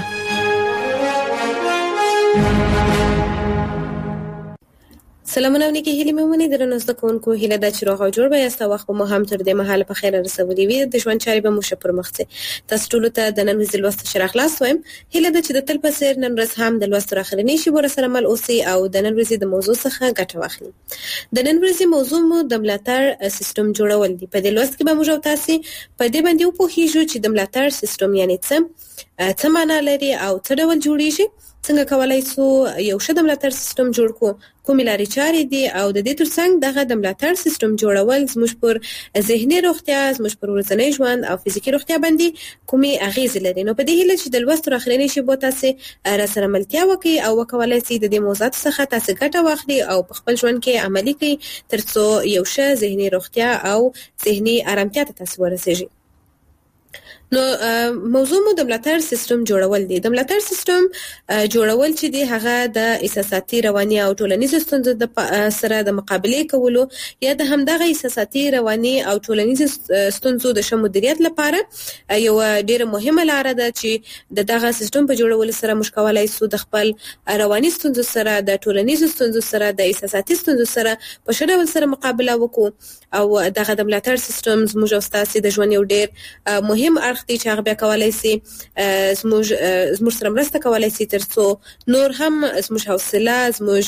سلامونه نیکی هیله مې مونږ درنو زده کوونکو، هیله دا چې روغ او جوړ به یاست. وخت به مو هم تر دې مهاله په خیر رسولي وي، د ژوند چارې به مو ښه پر مخ ځي. تاسو ټول ته د نن ورځې لوست شرح خلاص وایم. هیله ده چې د تل په څیر نن ورځ هم د لوست اخرنی شی ور سره مل اوسئ او د نن ورځې د موضوع څخه ګټه واخلئ. د نن ورځې موضوع مو د ملاتړ سیستم جوړول دي. په دې لوست کې به موږ تاسو په دې باندې وپوهیږو چې د ملاتړ سیستم یعنی څه څه معنا لري او څه ډول جوړیږي، څنګه کولای شو یو ښه د ملاتړ سیستم جوړ کړو، کومې لارې چارې دي او د دې ترڅنګ دغه د ملاتړ سیستم جوړول زموږ پر ذهني روغتیا، زموږ پر ورځنی ژوند او فزیکي روغتیا باندې کومې اغیزې لري. نو په دې هیله چې د لوست تر اخرنی شی بو تاسو را سره ملتیا وکړي او وکولای شئ د دې موضوعات څخه تاسو ګټه واخلئ او په خپل ژوند کې عملي کړئ ترڅو یو ښه ذهني روغتیا او ذهني آرامتیا ته تاسو ورسیږئ. نو موضوع مو د ملاتړ سیستم جوړول دي. د ملاتړ سیستم جوړول چې دی هغه د احساساتي، رواني او ټولنیزو ستونزو د سره د مقابله کولو یا د همدغه احساساتي، رواني او ټولنیزو ستونزو د ښه مدیریت لپاره یو ډیره مهمه لار ده چې د دغه سیستم په جوړولو سره موږ کولای شو د خپل رواني ستونزو سره، د ټولنیزو ستونزو سره، د احساساتي ستونزو سره په ښه ډول سره مقابله وکړو. او دغه د ملاتړ سیستم زموږ او ستاسو د ژوند یو ډیر مهم اړخ دی چې هغه بیا کولای شي زموږ زموږ سره مرسته کولای شي ترڅو نور هم زموږ حوصله، زموږ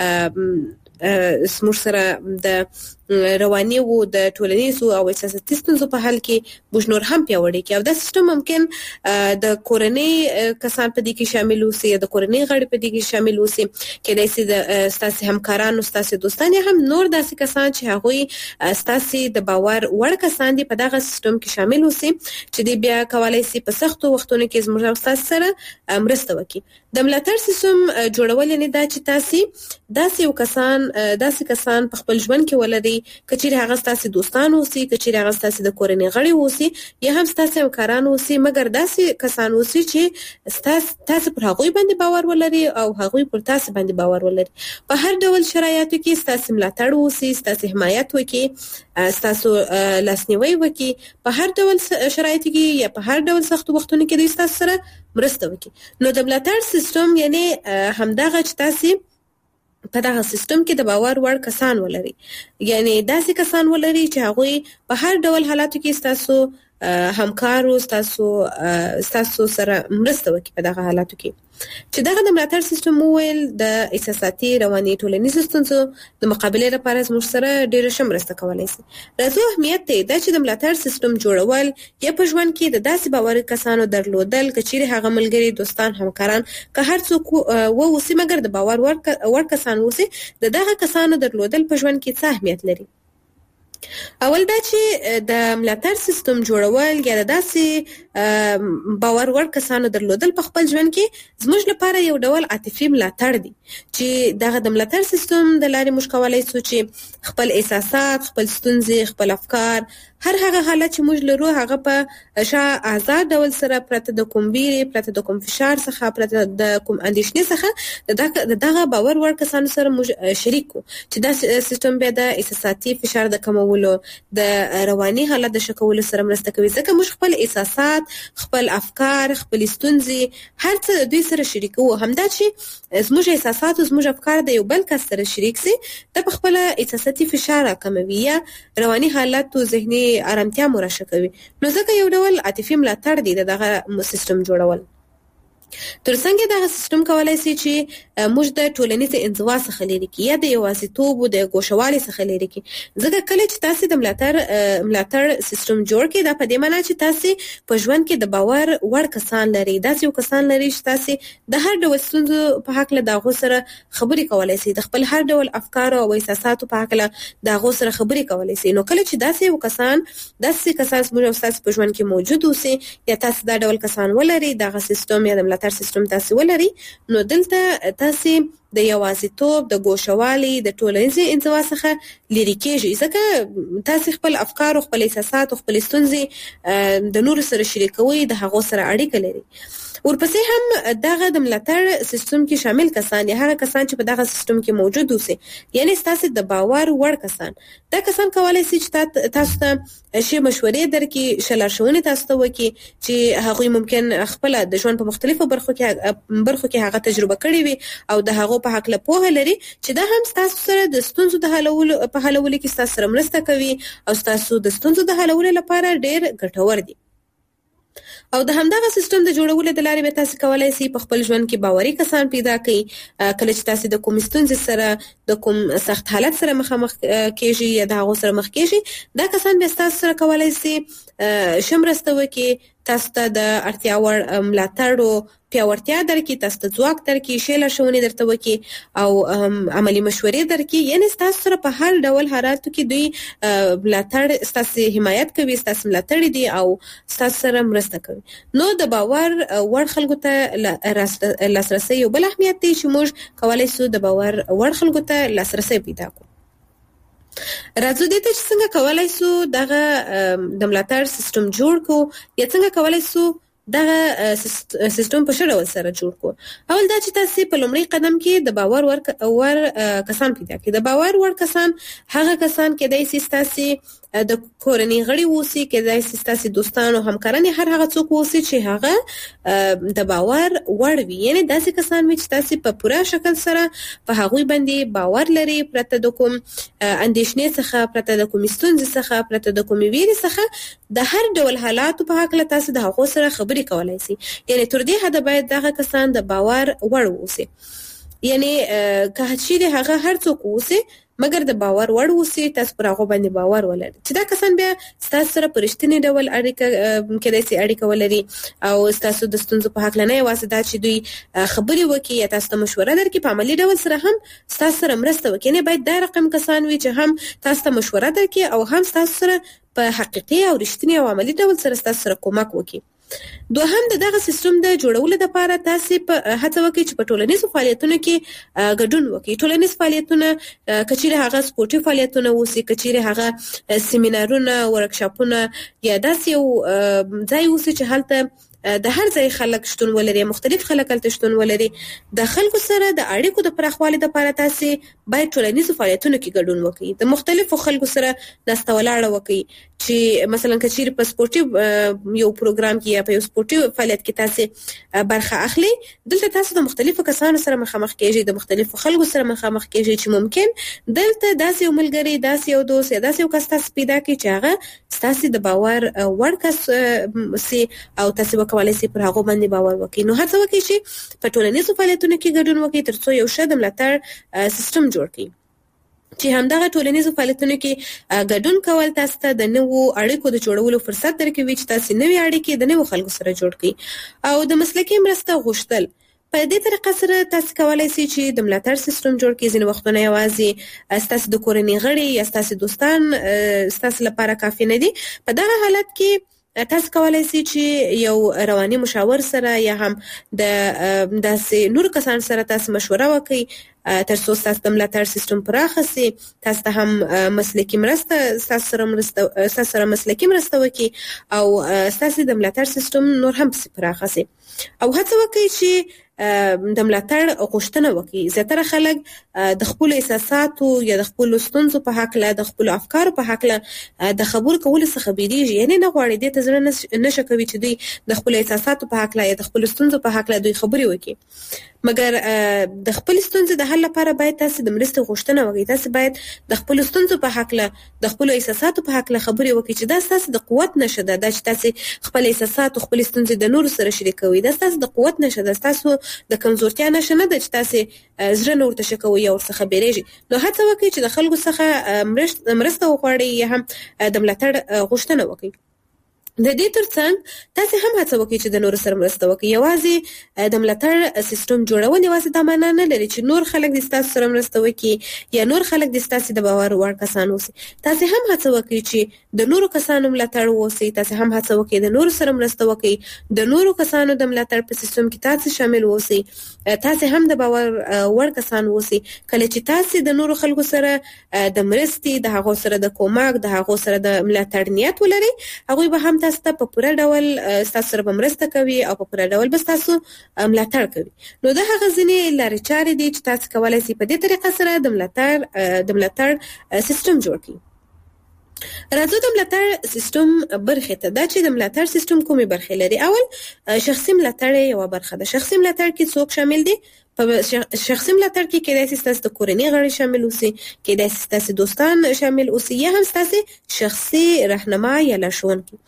زموږ سره د رواني او د ټولنیزو او احساساتي ستونزو په حل کې موږ نور هم پیاوړي کړو. دا سیستم ممکن د کورنۍ کسان په دې کې شامل وي، د کورنۍ غړي په دې کې شامل وي، کله چې د ستاسو همکارانو، ستاسو دوستان هم نور داسې کسان چې هغه ستاسو د باور وړ کسان دي په دغه سیستم کې شامل وي چې دی بیا کولای شي په سختو وختونو کې زموږ تاسو سره مرسته وکړي. د ملاتړ سیستم جوړول نه دا چې تاسو داسې یو کسان داسې کسان په خپل ژوند کې ولري، کچېرې هغه ستاسو دوستان اوسي، کچېرې هغه ستاسو د کورنۍ غړي اوسي یا هم ستاسو همکاران اوسي، مګر داسې کسان اوسي چې ستاسو تاسو پر هغه باندې باور ولري او هغه پر تاسو باندې باور ولري. په هر ډول شرایطو کې ستاسو ملاتړ اوسي، ستاسو حمایت وکړي، ستاسو لاسنیوي وکړي، په هر ډول شرایطو کې یا په هر ډول سختو وختونو کې د تاسو سره مرسته وکړي. نو د ملاتړ سیستم یعنی همدغه چې تاسو په دغه سیستم کې د باور وړ کسان ولري، یعنی داسې کسان ولري چې هغه په هر ډول حالاتو کې تاسو همکارو، تاسو تاسو سره مرسته وکړي په دغه حالاتو کې. چې دغه د ملاتړ سیستم ویل د احساساتي، رواني، ټولنیزو ستونزو د مقابله لپاره زموږ سره ډیره ښه مرسته کولای شي. راځو اهمیت ته دا چې د ملاتړ سیستم جوړول یا په ژوند کې د داسې باور کسانو درلودل، کچېرې هغه ملګري، دوستان، همکاران که هر څوک و اوسي مګر د باور وړ کسان اوسي، د دغه کسانو درلودل په ژوند کې څه اهمیت لري. اول دا چې د ملاتړ سیستم جوړول یا د داسې باور وړ کسانو درلودل په خپل ژوند کې زموږ لپاره یو ډول عاطفي ملاتړ دی چې دغه د ملاتړ سیستم د لارې موږ کولای شو چې خپل احساسات، خپل ستونزې، خپل افکار، هر هغه حالت چې موږ لرو هغه په شا آزاد ډول سره پرته د کوم ویرې، پرته د کوم فشار څخه، پرته د کوم اندېښنې څخه د دغه باور وړ کسانو سره موږ شریک کو چې دا سیستم به د احساساتي فشار د کمولو، د رواني حالت د ښه کولو سره مرسته کوي. ځکه موږ خپل احساسات، خپل افکار، خپل ستونزې هر څه دوی سره شریکو. همدا چې زموږ احساسات او زموږ افکار د یو بل کس سره شریک سي، د خپل احساساتي فشار کموي یا رواني حالت او ذهني آرامتیا مرشه کوي. نو ځکه یو ډول عاطفي ملاتړ دی دغه سیستم جوړول. ترڅنګ دغه سیستم کولای شي چې موږ د ټولنیز انزوا څخه لري کی یا د یوازیتوب او د ګوښوالي څخه لري کی. ځکه کله چې تاسو د ملاتړ ملاتړ سیستم جوړ کړئ، دا په دې معنی چې تاسو په ژوند کې د باور وړ کسان لري، دا یو کسان لري چې تاسو د هر ډول ستونزو په حق له دغه سره خبرې کولای شئ، د خپل هر ډول افکار او احساساتو په حق له دغه سره خبرې کولای شئ. نو کله چې داسې یو کسان داسې کسان موږ تاسو په ژوند کې موجود اوسئ یا تاسو دا ډول کسان ولري، دغه سیستم یا د تر سیستم تاسو ولري، نو دلته تاسو د یوازیتوب، د ګوښوالي، د ټولنیز انزوا څخه لري کېږي. ځکه تاسو خپل افکار او خپل احساسات او خپل ستونزې د نور سره شریکوي، د هغو سره اړیکه لري. ورپسې هم دغه د ملاتړ سیستم کې شامل کسان یا هغه کسان چې په دغه سیستم کې موجود اوسي، یعنی تاسو د باور وړ کسان، دا کسان کولای شي چې تاسو ته شی مشورې درکړي، شلارښوونې تاسو ته وکړي چې هغوی ممکن خپل د ژوند په مختلفو برخو کې برخو کې هغه تجربه کړې وي او د هغو په حق له پوهه لري چې دا هم تاسو سره د ستونزو د حلولو په حلولو کې تاسو سره مرسته کوي او تاسو د ستونزو د حلولو لپاره ډېر ګټور دي. او د همدغه سیستم د جوړولو د لارې به تاسو کولای شئ په خپل ژوند کې باوري کسان پیدا کړئ. کله چې تاسو د کوم ستونزې سره د کوم سخت حالت سره مخامخ کېږئ یا د هغو سره مخ کېږئ، دا کسان به تاسو سره کولای شي ښه مرسته وکړي، تاسو ته د اړتیا وړ ملاتړ او پیاوړتیا درکړي، تاسو ته ځواک درکړي، ښې لارښوونې درته وکړي او عملي مشورې درکړي. یعنې ستاسو سره په هر ډول حالاتو کې دوی ملاتړ، ستاسو حمایت کوي، ستاسو ملاتړ دي او ستاسو سره مرسته کوي. نو د باور وړ خلکو ته لاسرسی یو بل اهمیت دی چې موږ کولای شو د باور وړ خلکو ته لاسرسی پیدا کړو. راځو دې ته چې څنګه کولای شو دغه د ملاتړ سیستم جوړ کړو یا څنګه کولای شو دغه سیستم په ښه ډول سره جوړ کړو. اول دا چې تاسو په لومړي قدم کې د باور ور کسان پیدا کړئ. د باور ور کسان هغه کسان کېدای شي تاسو د کورنۍ غړي اوسي، کېدای شي تاسو دوستان او همکاران، هر هغه څوک اوسي چې هغه د باور وړ وي. یعنی داسې کسان وي چې تاسو په پوره شکل سره په هغوی باندې باور لري، پرته د کوم اندېښنې څخه، پرته د کوم ستونزې څخه، پرته د کوم ویرې څخه د هر ډول حالاتو په حق له تاسو د هغو سره خبرې کولای شي. یعنی تر دې حده باید دغه کسان د باور وړ اوسي. یعنی که چې هغه هر څوک اوسي مګر د باور وړ اوسي، تاسو پر هغه باندې باور ولرئ چې دا کسان بیا تاسو سره په رښتیني ډول اړیکه کېدای شي اړیکه ولري او تاسو د ستونزو په حق نه یوازې دا چې دوی خبرې وکړي یا تاسو ته مشوره درکړي، په عملي ډول سره هم تاسو سره مرسته وکړي. نه باید دا رقم کسان وي چې هم تاسو ته مشوره درکړي او هم تاسو سره په حقیقي او رښتینی او عملي ډول سره تاسو سره کومک وکړي. دوهم د دغه سیستم د جوړولو لپاره تاسو په هڅه وکړئ چې په ټولنیزو فعالیتونو کې ګډون وکړئ. ټولنیز فعالیتونه کچېرې هغه سپورتي فعالیتونه اوسي، کچېرې هغه سیمینارونه، ورکشاپونه یا داسې یو ځای اوسي چې هلته د هر ځای خلک شتون ولري، مختلف خلک هلته شتون ولري. د خلکو سره د اړیکو د پراخوالي لپاره تاسو باید ټولنیزو فعالیتونو کې ګډون وکړئ. د مختلفو خلکو سره ناسته ولاړه وکړئ چې مثلا کچېرې په سپورتي یو پروګرام کې یا په یو سپورتي فعالیت کې تاسو برخه اخلي، دلته تاسو د مختلفو کسانو سره مخامخ کېږئ، د مختلفو خلکو سره مخامخ کېږئ چې ممکن دلته داسې یو ملګری، داسې یو دوست یا داسې یو کس تاسو پیدا کړئ چې هغه ستاسو د باور وړ کس سي او تاسو کولای شئ پر هغه باندې باور وکړئ. نو هڅه وکړئ چې په ټولنیزو فعالیتونو کې ګډون وکړئ ترڅو یو ښه د ملاتړ سیستم جوړ کړئ چې همدغه ټولنیزو فعالیتونو کې ګډون کول تاسو ته د نوو اړیکو د جوړولو فرصت درکوي چې تاسو نوې اړیکې د نوو خلکو سره جوړ کړئ. او د مسلکي مرسته غوښتل په دې طریقه سره تاسو کولای شئ چې د ملاتړ سیستم جوړ کړئ. ځینې وختونه یوازې ستاسو د کورنۍ غړي یا ستاسو دوستان ستاسو لپاره کافي نه دي. په دغه حالت کې تاسو کولای شئ چې یو رواني مشاور سره یا هم د داسې نور کسان سره تاسو مشوره وکړئ تر څو تاسو د ملاتړ سیستم پراخ شي، تاسو ته هم مسلکي مرسته تاسو سره مرسته تاسو سره مسلکي مرسته وکړي او تاسو د ملاتړ سیستم نور هم پراخ شي او هڅه وکړئ چې د ملاتړ غوښتنه وکړي. زیاتره خلک د خپل احساساتو یا د خپل ستونزو په حق له د خپل افکارو په حق له د خبرو کولو څخه بیریږي، یعنی نه غواړي د تزړه نشه کوي چې دوی د خپل احساساتو په حق له یا د خپل ستونزو په حق له دوی خبري وکړي. مګر د خپل ستونزې د حل لپاره باید تاسو د مرستې غوښتنه وکړئ. تاسو باید د خپل ستونزو په حق له د خپل احساساتو په حق له خبري وکړئ چې دا تاسو د قوت نشه ده، دا چې تاسو خپل احساسات او خپل ستونزې د نور سره شریکوي، دا تاسو د قوت نشه ده، تاسو د کمزورتیا نشه نه ده چې تاسو زړه نور ته شکوي او څخه بیریږي. نو هڅه وکړئ چې د خلکو څخه مرسته وغواړئ یا هم د ملاتړ غوښتنه وکړئ. د دې ترڅنګ تاسو هم هڅه وکړئ چې د نور سره مرسته وکړئ. یوازې د ملاتړ سیستم جوړول یوازې دا معنا نه لري چې نور خلک د تاسو سره مرسته وکړي یا نور خلک د تاسو د باور وړ کسان اوسي. تاسو هم هڅه وکړئ چې د نورو کسانو ملاتړ ووسئ. تاسو هم هڅه وکړئ د نورو سره مرسته وکړئ. د نورو کسانو د ملاتړ په سیستم کې تاسو شامل اوسئ. تاسو هم د باور وړ کسان اوسئ. کله چې تاسو د نورو خلکو سره د مرستې د هغو سره د کومک د هغو سره د ملاتړ نیت ولرئ، هغوی به هم تاسو ته په پوره ډول تاسو سره مرسته کوي او په پوره ډول به تاسو ملاتړ کوي. نو دا هغه ځینې لارې چارې دي چې تاسو کولای شئ په دې طریقه سره د ملاتړ د ملاتړ سیستم جوړ کړئ. راځو د ملاتړ سیستم برخه ته. دا چې د ملاتړ سیستم کومې برخې لري. اول شخصي ملاتړ یو برخه ده. شخصي ملاتړ کې څوک شامل دي؟ په شخصي ملاتړ کې کېدای شي تاسو د کورنۍ غړي شامل اوسئ، کېدای شي تاسو دوستان شامل اوسئ یا هم تاسو شخصي راهنما یا لارښوونکي.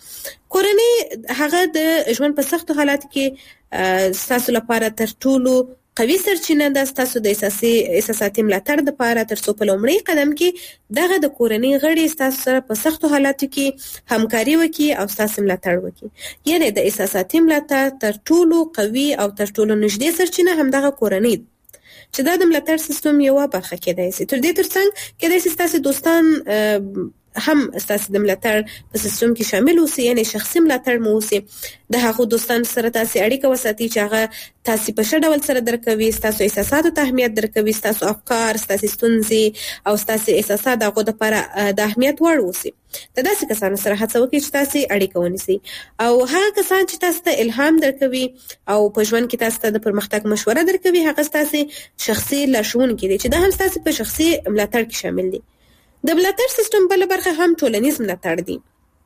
کورنۍ هغه د ژوند په سختو حالات کې تاسو لپاره تر ټولو قوي سرچینه ده. تاسو د اساسي احساساتي ملاتړ لپاره تر څو په لومړي قدم کې دغه د کورنۍ غړي تاسو سره په سختو حالاتو کې همکاري وکړي او تاسو ملاتړ وکړي. یعنی د احساساتي ملاتړ تر ټولو قوي او تر ټولو نږدې سرچینه همدغه کورنۍ چې دا د ملاتړ سیستم یو برخه کېدای شي. تر دې ترڅنګ کېدای شي تاسو دوستان هم تاسو د ملاتړ په سیستم کې شامل اوسئ، یعنی شخصي ملاتړ مو اوسئ. د هغو دوستانو سره تاسو اړیکه وساتئ چې هغه تاسو په ښه ډول سره درکوي، تاسو احساساتو ته اهمیت درکوي، تاسو افکار، تاسو ستونزې او تاسو احساسات هغه د لپاره د اهمیت وړ اوسئ. د داسې کسانو سره هڅه وکړئ چې تاسو اړیکه ونیسئ او هغه کسان چې تاسو ته الهام درکوي او په ژوند کې تاسو ته د پرمختګ مشوره درکوي، هغه تاسو شخصي لارښوونکي دي چې دا هم تاسو په شخصي ملاتړ کې شامل دي. د ملاتړ سیستم بل برخه هم ټولنیز ملاتړ دی.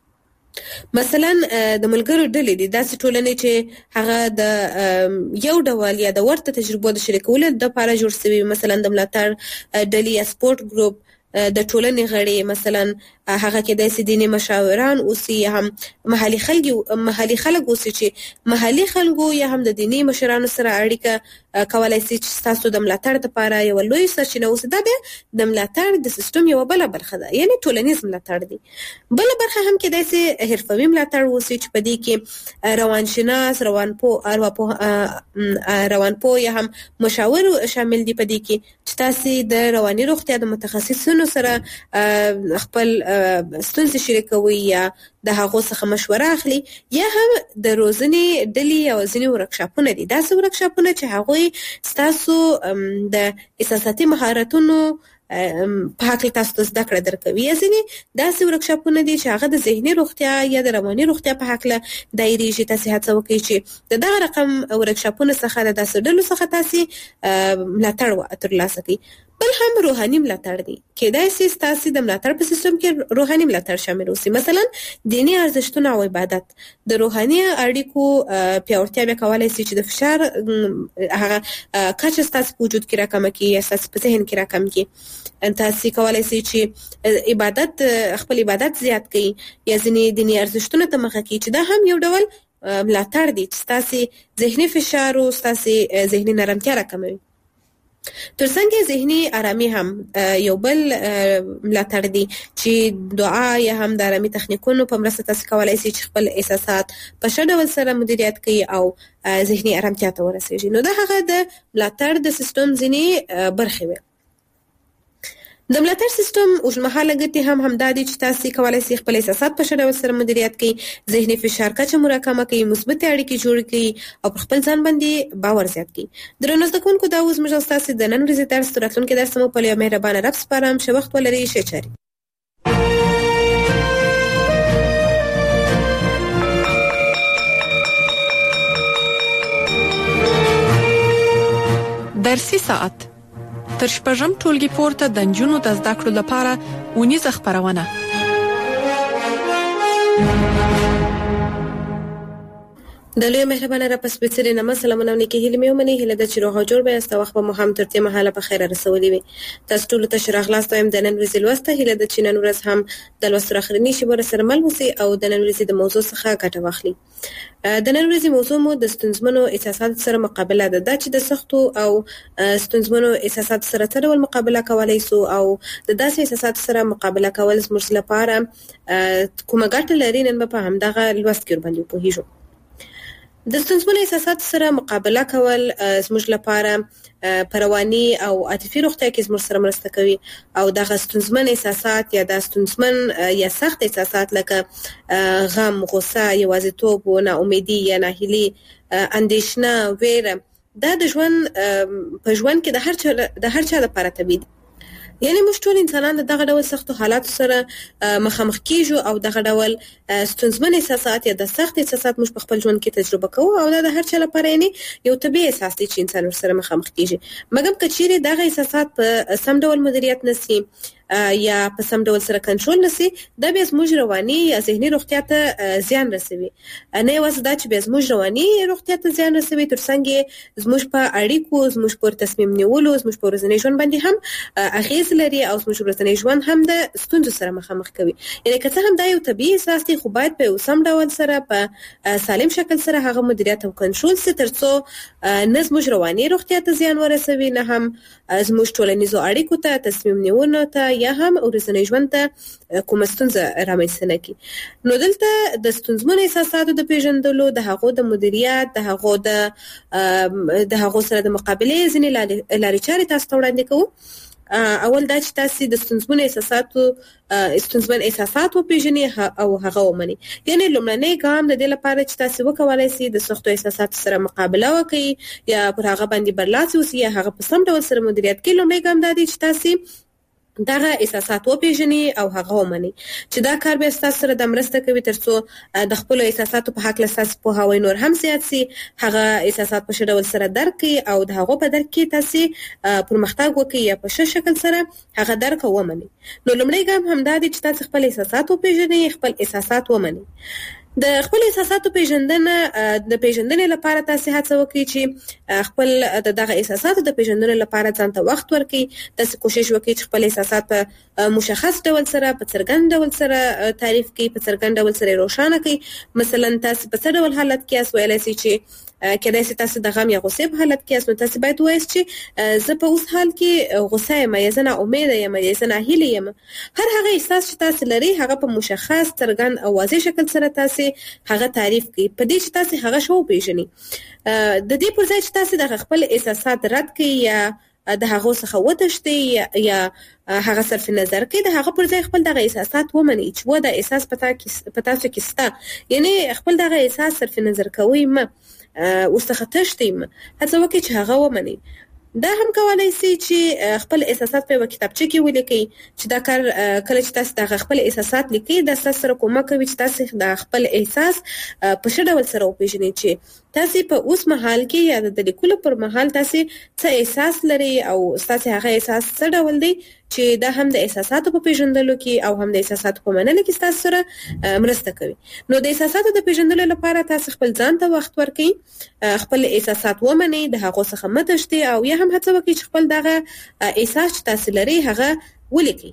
مثلا د ملګرو ډلې دي، داسې ټولنې چې هغه د یو ډول یا د ورته تجربو د شریکولو لپاره جوړ شوي، مثلا د ملاتړ ډلې یا سپورت ګروپ د ټولنې غړي، مثلا هغه کېدای شي دیني مشاوران اوسي یا هم محلي خلک محلي خلک اوسي چې محلي خلکو یا هم د دیني مشرانو سره اړیکه کولای شي چې تاسو د ملاتړ لپاره یو لوی سرچینه اوسي. دا بیا د ملاتړ د سیستم یو بل برخه ده، یعنی ټولنیز ملاتړ دی. بل برخه هم کېدای شي حرفوي ملاتړ اوسي چې په دې کې روانشناس، روانپوه، ارواپوه روانپوه یا هم مشاور شامل دي په دې کې چې تاسو د رواني روغتیا د متخصصینو سره خپل ستونزې شریکوي یا د هغو څخه مشوره اخلي، یا هم د روزنې ډلې او ځینې ورکشاپونه دي. داسې ورکشاپونه چې هغوی ستاسو د احساساتي مهارتونو په حق تاسو ته زده کړه درکوي. یا ځینې داسې ورکشاپونه دي چې هغه د ذهني روغتیا یا د رواني روغتیا په حق دایریږي. تاسو هڅه وکړئ چې د دغه رقم ورکشاپونو څخه د داسې ډلو څخه تاسو ملاتړ ترلاسه کړئ. بل هم روحاني ملاتړ دی. کېدای شي تاسو د ملاتړ په سیستم کې روحاني ملاتړ شامل اوسي، مثلا دینی ارزښتونه او عبادت. د روحاني اړیکو پیاوړتیا به کولای شي چې د فشار هغه کچه تاسو په وجود کې راکمه کړي یا تاسو په ذهن کې راکم کړي. تاسو کولای شي چې عبادت خپل عبادت زیات کړئ یا ځینې دینی ارزښتونه ته مخه کړئ، چې دا هم یو ډول ملاتړ دی چې تاسو ذهني فشار او تاسو ذهني نرمتیا راکموي. ترڅنګ ذهني آرامي هم یو بل ملاتړ دی چې دعا یا هم د آرامي تخنیکونو په مرسته تاسو کولای شئ چې خپل احساسات په ښه ډول سره مدیریت کړئ او ذهني آرامتیا ته ورسیږئ. نو دا هغه د ملاتړ د سیستم ځینې برخې وي. د ملاتړ سیستم اوږدمهاله ګټې هم همدا دي چې تاسو کولای شئ خپل احساسات په ښه ډول سره مدیریت کړئ، ذهني فشار کچه مو راکمه کړئ، مثبت اړیکې جوړ کړئ او پر خپل ځان باندې باور زیات کړئ. درنو زده کوونکو، دا اوس موږ تاسو د نن ورځې درس تر راتلونکي درس مو په یو مهربانه رب سپارم. ښه وخت ولرئ. ښه چارې. درسي ساعت تر شپږم ټولګي پورته د نجونو د زده کړو لپاره ونیزه خبرونه. د لوی مهربانه را پس بيڅري نامه سلامونه نیکی هیله مې ومني. هیله د چیرې هجوړ به است وخت به هم ترته محله په خیر رسولي وي. تاسو ټول ته شرح خلاص تایم د نن ورځې لوسته. هیله د چینن ورځ هم د لوستر اخرنی شی بر سره مل وسی او د نن ورځې د موضوع څخه ګټه واخلي. د نن ورځې موضوع مو د ستونزمنو احساسات سره مقابله ده. د چې د سختو او ستونزمنو احساسات سره تر ول مقابله کولای سو او د داسې احساسات سره مقابله کول زموږ لپاره کومه ګټه لري نن په همدغه لوست کې باندې پوهیږو. د ستونزمنو احساسات سره مقابله کول زموږ لپاره پروانی او عاطفي روغتیا کې زموږ سره مرسته کوي او دغه ستونزمن احساسات یا د ستونزمن یا سخت احساسات لکه غم، غوسه، یوازیتوب، ناامیدي یا ناهیلي، اندېښنه، ویره، دا د ژوند په ژوند کې د هر چا د هر چا لپاره طبیعي دي. یعنی موږ ټول انسانان دغه ډول سختو حالاتو سره مخامخ کیږو او دغه ډول ستونزمن احساسات یا د سخت احساسات موږ په خپل ژوند کې تجربه کوو او دا د هر چا لپاره یعنی یو طبيعي احساس دی چې انسان ورسره مخامخ کیږي. مګر کچېره دغه احساسات په سم ډول مدیریت نشي یا په سم ډول سره کنټرول نشي، دا به زموږ رواني یا ذهني روغتیا ته زیان رسوي. نه یوازې دا چې به زموږ رواني روغتیا ته زیان رسوي، ترڅنګ زموږ په اړیکو، زموږ په تصمیم نیولو، زموږ په ورځني ژوند باندې هم اغیز لري او زموږ ورځنی ژوند هم د ستونزو سره مخامخ کوي. یعنی که څه هم دا یو طبيعي احساس دی، خو باید په سم ډول سره په سالم شکل سره هغه مدیریت او کنټرول سي ترڅو نه زموږ رواني روغتیا ته زیان ورسوي، نه هم زموږ ټولنیزو اړیکو ته، تصمیم نیولو ته یا هم ورځنی ژوند ته کومه ستونزه رامنځته نه کړي. نو دلته د ستونزمن احساساتو د پیژندلو، د هغو د مدیریت، د هغو د د هغو سره د مقابله ځینې لارې چارې تاسو ته وړاندې کوو. اول دا چې تاسو د ستونزمن احساساتو ستونزمن احساسات وپیژنئ او هغه ومنئ. یعنی لومړنی ګام د دې لپاره چې تاسو وکولای شئ د سختو احساساتو سره مقابله وکړئ یا پر هغه باندې برلاسی اوسئ یا هغه په سم ډول سره مدیریت کړئ. لومړی ګام دا دی چې تاسو دغه احساسات وپیژنئ او هغه ومنئ چې دا کار به تاسو سره د مرسته کوي ترڅو د خپل احساساتو په حق لاساس په هوای نور هم زیات سي، هغه احساسات په شډول سره درک کړئ او د هغه په درک کې تاسو پرمختګ وکړئ یا په ښه شکل سره هغه درک ومنئ. نو لومړی ګام همدا دی چې تاسو خپل احساسات وپیژنئ، خپل احساسات ومنئ. د خپل احساساتو پیژندنه د پیژندنې لپاره تاسو هڅه وکړئ چې خپل دغه احساساتو د پیژندنې لپاره ځان ته وخت ورکړئ. تاسو کوشش وکړئ چې خپل احساسات په مشخص ډول سره، په څرګند ډول سره تعریف کړئ، په څرګند ډول سره روښانه کړئ. مثلا تاسو په څه ډول حالت کې اس ویلای شئ چې کله چې تاسو د غم یا غوسې په حالت کې اس نو تاسو باید وایئ چې زه په اوس حال کې غوسه یم، یا زه ناامیده یم، یا زه ناهیلې یم. هر هغه احساس چې تاسو لرئ هغه په مشخص، څرګند او واضح شکل سره تاسو هغه تعریف کړئ. په دې چې تاسو هغه شو پیژنئ. د دې پر ځای چې تاسو د خپل احساسات رد کړئ یا د هغه څخه وتښتئ یا هغه صرف نظر کړئ، د هغه پر ځای خپل دغه احساسات ومنئ چې و دا احساس په تاسو کې شته. یعنی خپل دغه احساس صرف نظر کوئ مه، ورڅخه تښتئ مه، هڅه وکړئ چې هغه ومنئ. دا هم کولای شي چې خپل احساسات په کتابچه کې ولیکئ چې دا کار کله چې تاسو د خپل احساسات لیکئ دا تاسو سره کومک کوي چې تاسو د خپل احساس په ښه ډول سره وپیژنئ چې تاسو په اوس مهال کې یا د لیکلو پر مهال تاسو څه احساس لرئ او تاسو هغه احساس څه ډول دی چې دا هم د احساساتو په پیژندلو کې او هم د احساساتو په منلو کې تاسو سره مرسته کوي. نو د احساساتو د پیژندلو لپاره تاسو خپل ځان ته وخت ورکړئ، خپل احساسات ومنئ، د هغو څخه مه تښتئ او یا هم هڅه وکړئ چې خپل دغه احساس چې تاسو لرئ هغه ولیکئ.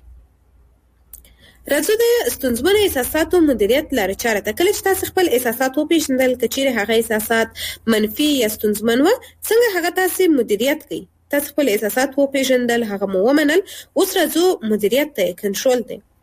راځو د ستونزمنو احساساتو مدیریت لارې چارې ته. کله چې تاسو خپل احساسات وپیژندل، که چیرې هغه احساسات منفي یا ستونزمن وه، څنګه هغه تاسو مدیریت کړئ؟ تاسو خپل احساسات وپیژندل، هغه مو ومنل، اوس راځو مدیریت ته، کنټرول ته.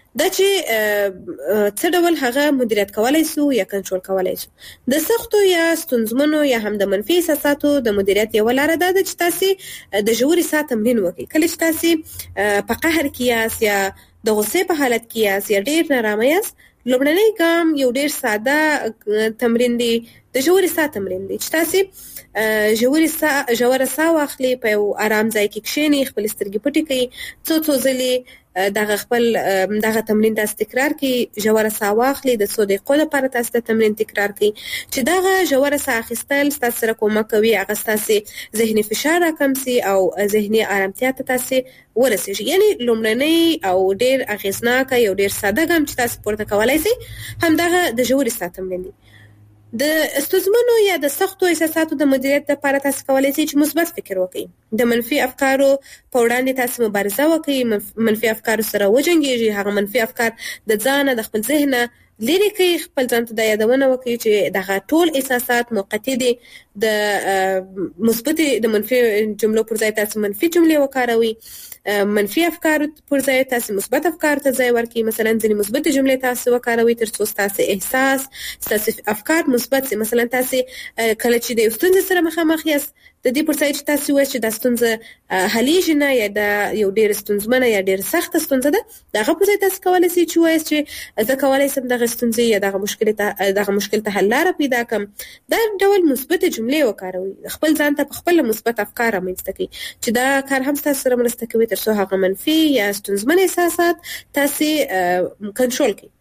دا چې څه ډول هغه مدیریت کولای سو یا کنټرول کولای سو. د سختو یا ستونزمنو یا هم د منفي احساساتو د مدیریت یو لار ده چې تاسو د ژورې ساه تمرین وکړئ. کله چې تاسو په قهر کې یاست یا د غصې په حالت کې یاست یا ډیر نارامه یاست، لومړنی ګام یو ډیر ساده تمرین دی، د ژورې ساه تمرین دی چې تاسو ژورې ساه ژوره ساه واخلئ، په یو آرام ځای کې کښېنئ، خپل سترګې پټې کړئ، څو څو ځلې دغه خپل دغه تمرین تاسو تکرار کړئ. ژوره ساه واخلئ، د څو دقیقو لپاره تاسو د تمرین تکرار کړئ چې دغه ژوره ساه اخیستل تاسو سره کومک کوي هغه تاسو ذهني فشار راکم سي او ذهني آرامتیا ته تاسو ورسیږي. یعنی لومړنی او ډیر اغیزناک یو ډیر ساده ګام چې تاسو پورته کولای شئ همدغه د ژورې ساه تمرین دی. د ستونزمنو یا د سختو احساساتو د مدیریت لپاره تاسو کولای شئ چې مثبت فکر وکړئ. د منفي افکارو په وړاندې تاسو مبارزه وکړئ، منفي افکارو سره وجنګیږئ، هغه منفي افکار د ځان د خپل ذهن لري کوي. خپل ځان ته د یادونه وکړئ چې دغه ټول احساسات موقتی دي. د مثبت د منفي جملو پر ځای تاسو منفي جملې وکاروئ، منفي افکار پر ځای تاسو مثبت افکار ته ځای ورکړئ. مثلا ځینې مثبت جملې تاسو وکاروئ ترڅو تاسو احساس تاسو افکار مثبت سي. مثلا تاسو کله چې د ستونزې سره مخامخ یاست، د دې پر ځای چې تاسو وایئ چې د ستونزه حلیږي نه یا د یو ډیر ستونزمنه یا ډیر سخته ستونزه ده، دغه پر ځای تاسو کولای شئ چې وایئ چې زه کولای شم دغه ستونزې یا دغه مشکل ته دغه مشکل ته حل لاره پیدا کړم. دا ډول مثبت جملې وکاروئ، خپل ځان ته خپل مثبت افکار رامنځته کړئ چې دا کار هم تاسو سره مرسته کوي ترڅو هغه منفي یا ستونزمن احساسات تاسو کنټرول کړئ.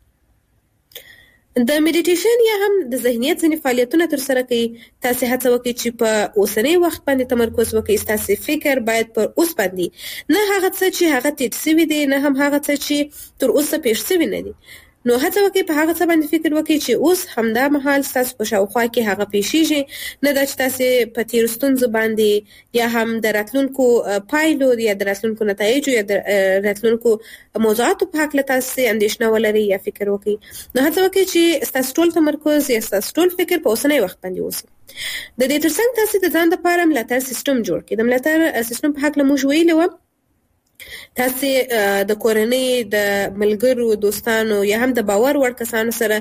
د میډیټیشن یا هم د ذهنیت ځینې فعالیتونه تر سره کوي. تاسو هڅه وکړئ چې په اوسنی وخت باندې تمرکز وکړئ. تاسو فکر باید پر اوس باندې، نه هغه څه چې هغه تیر شوی دی، نه هم هغه څه چې تر اوسه پیښ شوی نه دي. نو هڅه وکړئ په هغه څه باندې فکر وکړئ چې اوس همدا مهال تاسو په شاوخوا کې هغه پیښیږي، نه دا چې تاسو په تیر ستونزو باندې یا هم د راتلونکو پایلو یا د راتلونکو نتایجو یا د راتلونکو موضوعاتو په هکله تاسو اندېښنه ولرئ یا فکر وکړئ. نو هڅه وکړئ چې تاسو ټول تمرکز یا تاسو ټول فکر په اوسنی وخت باندې اوسي. د دې ترڅنګ تاسو د ځان لپاره ملاتړ سیستم جوړ کړئ. د ملاتړ سیستم په هکله موږ ویلي و، تاسو د کورنۍ، د ملګرو، دوستانو یا هم د باور وړ کسانو سره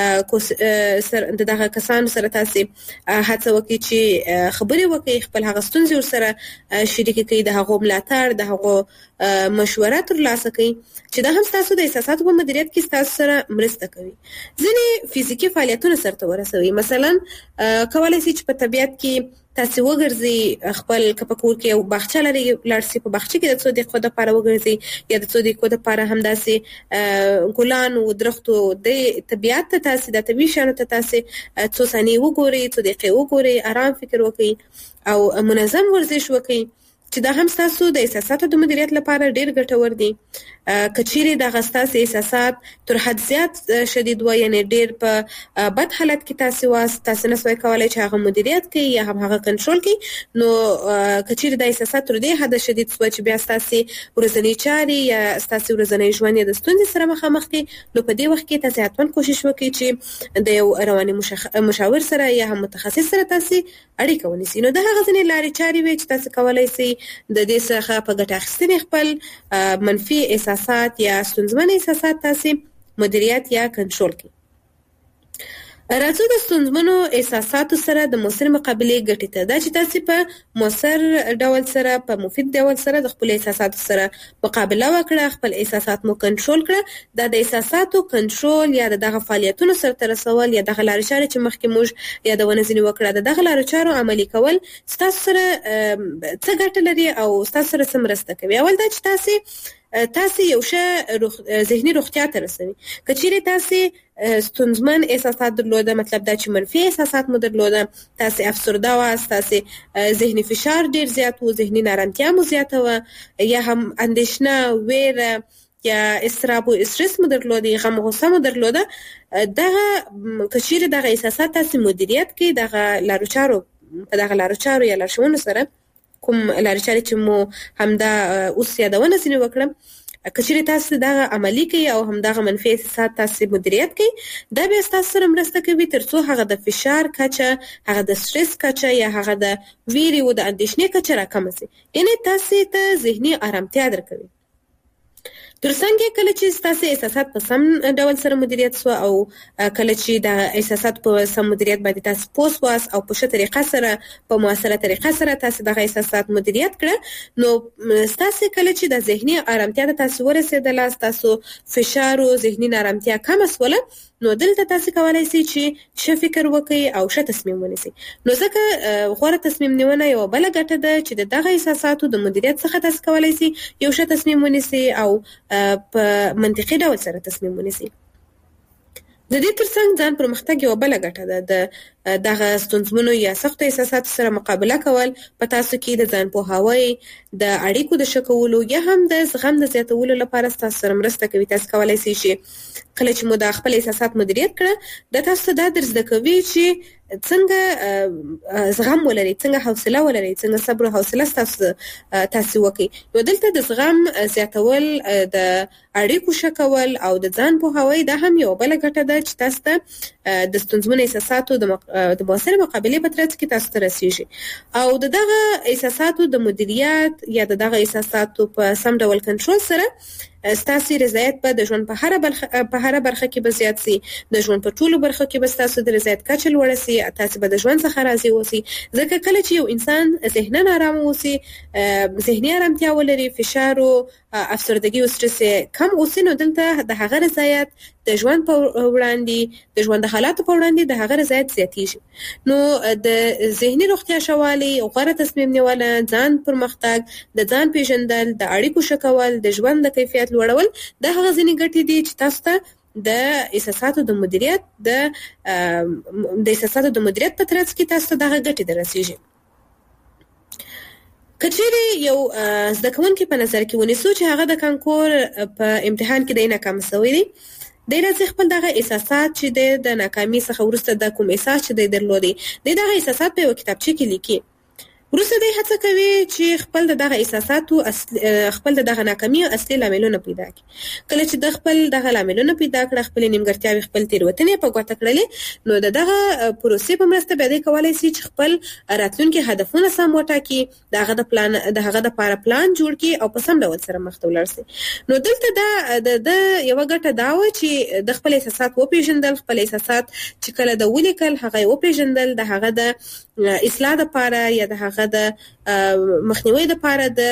سره دغه کسانو سره تاسو هڅه وکړئ چې خبرې وکړئ، خپل هغه ستونزې ورسره شریک کړئ، د هغو ملاتړ، د هغو مشوره ترلاسه کړئ چې دا هم تاسو د احساساتو په مدیریت کې تاسو سره مرسته کوي. ځینې فزیکي فعالیتونه سره ورسوي. مثلا کولای شئ چې په طبیعت کې تاسو وګرځئ، خپل کپکور کې یو باغچه لري، لاړ شئ په باغچه کې د څو دقیقو لپاره وګرځئ یا د څو دقیقو لپاره همداسې ګلان او درختو د طبیعت ته تاسو د طبیعي شیانو ته تاسو څو ثانیې وګورئ، څو دقیقې وګورئ، آرام فکر وکړئ او منظم ورزش وکړئ چې دا هم تاسو د احساساتو د مدیریت لپاره ډیر ګټور دي. کچېرې د ستاسو احساسات تر حد زیات شدید و، یعنی ډیر په بد حالت کې تاسو واس تاسو نه سوي کولای چې هغه مدیریت کړئ یا هم هغه کنټرول کړئ، نو کچېرې د احساسات تر دې حد شدید سوي چې بیا تاسو ورځنی چاري یا تاسو ورځنی ژوند د ستونزې سره مخامخ دي، نو په دې وخت کې تاسو حتمن کوشش وکړئ چې د یو رواني مشاور سره یا هم متخصص سره تاسو اړیکه ونیسئ. نو د هغه ځینې لارې چارې وي چې تاسو کولای شئ د دې څخه په ګټه اخیستنې خپل منفي احساسات یا ستونزمن احساسات تاسو مدیریت یا کنټرول کړئ. راځو د ستونزمنو احساساتو سره د مؤثر مقابلې ګټې ته. دا چې تاسو په مؤثر ډول سره، په مفید ډول سره د خپل احساساتو سره مقابله وکړه، خپل احساسات مو کنټرول کړه. دا د احساساتو کنټرول یا دغه فعالیتونو سره رسول یا دغه لارې چارې چې مخکې موږ یادونه ځینې وکړه، دغه لارې چارو عملي کول ستاسو سره څه ګټه لري او ستاسو سره څه مرسته کوي. اول دا چې تاسو تاسو یو ښه روغ... ذهني روغتیا ته رسوي. کچېرې تاسو ستونزمن احساسات درلوده، مطلب دا چې منفي احساسات مو درلوده، تاسو افسرده واست، تاسو ذهني فشار ډیر زیات و، ذهني نارامتیا مو زیاته و، یا هم اندېښنه، ویره یا اضطراب او استرس مو درلوده، غم او غصه مو درلوده، دغه کچېرې دغه احساسات تاسو مدیریت کړئ، دغه لارو چارو په دغه لارو چارو یا لارښوونو سره کوم لارې چارې چې مو همدا اوس یادونه ځینې وکړم، کچېرې تاسو دغه عملي کوئ او همدغه منفي احساسات تاسو مدیریت کوئ، دا بیا ستاسو سره مرسته کوي ترڅو هغه د فشار کچه، هغه د سټرس کچه یا هغه د ویرې او د اندېښنې کچه راکمه شي. یعنې تاسو ته ذهني آرامتیا درکوي. ترڅنګ کله چې ستاسو احساسات په سم ډول سره مدیریت سو او کله چې د احساسات په سم مدیریت باندې تاسو پوس واس او په ښه طریقه سره په موثره طریقه سره تاسو د احساسات مدیریت کړه نو ستاسو کله چې د ذهني آرامتیا ته تاسو ورسېدل تاسو فشار او ذهني آرامتیا کم اسوله نو دلته تاسو کولای شئ چې ښه فکر وکړئ او ښه تصمیم ونیسئ. نو ځکه غوره تصمیم نیونه یو بل ګټه ده چې دغه احساساتو د مدیریت څخه تاسو کولای شئ یو ښه تصمیم ونیسئ او په منطقي ډول سره تصمیم ونیسئ. د دې ترڅنګ ځان پرمختګ یو بل ګټه ده د دغه ستونزمنو یا سختو احساساتو سره مقابله کول په تاسو کې د ځان پوهاوي د اړیکو د ښه کولو یا هم د زغم د زیاتولو لپاره تاسو سره مرسته کوي. تاسو کولای شئ چې کله چې مو د خپل احساسات مدیریت کړه د تاسو دا درس د کوي چې څنګه زغم ولري، څنګه حوصله ولري، څنګه صبر او حوصله تاسو تاسو وکړي. نو دلته د زغم زیاتول د اړیکو ښه کول او د ځان پوهاوي دا هم یو بل ګټه ده چې تاسو ته د ستونزمنو احساساتو د د موثر مقابله په ترڅ کې تاسو ته رسیږي او د دغه احساساتو د مدیریت یا د دغه احساساتو په سم ډول کنټرول سره ستاسو رضایت په د ژوند په هر برخه په هر برخه کې به زیات سي، د ژوند په ټولو برخو کې به تاسو د رضایت کچه لوړه سي، تاسو به د ژوند څخه راضي اوسئ. ځکه کله چې یو انسان ذهناً آرام اوسي، ذهني آرامتیا ولري، فشار او افسردګي او سټرس کم اوسي نو دلته د هغه رضایت د ژوند په وړاندې د ژوند د حالاتو په وړاندې د هغه رضایت زیاتیږي. نو د ذهني روغتیا شوالي او غوره تصمیم نیول، ځان پرمختګ، د ځان پیژندل، د اړیکو ښه کول، د ژوند د کیفیت لوړول د هغه ځینې ګټې دي چې تاسو ته د احساساتو د مدیریت د د احساساتو د مدیریت په ترڅ کې تاسو ته دغه ګټې درسیږي. کچېرې یو زده کوونکی په نظر کې ونیسو چې هغه د کانکور په امتحان کې د ناکام شوی دی، د راځي خپل دغه احساسات چې د ناکامۍ څخه وروسته د کوم احساس چې د درلودي د دغه احساسات په کتابچه کې لیکي. وروسته د هڅه کوي چې خپل دغه احساساتو خپل دغه ناکامۍ اصلي لاملونه پیدا کړي. کله چې د خپل دغه لاملونه پیدا کړي، خپل نیمګړتیاوې، خپل تېروتنې په ګوته کړلې نو د دغه پروسې په مرسته به د کولای شي چې خپل راتلونکي هدفونه سم وټاکي، دغه د پلان د هغه د لپاره پلان جوړ کړي او په سم ډول سره مخ ته ولاړ شي. نو دلته دا د یو ګټه دا و چې د خپل احساسات وپیژندل، خپل احساسات چې کله د ولیکل هغه وپیژندل، د هغه د اصلاح لپاره یا د هغه د مخنیوي لپاره د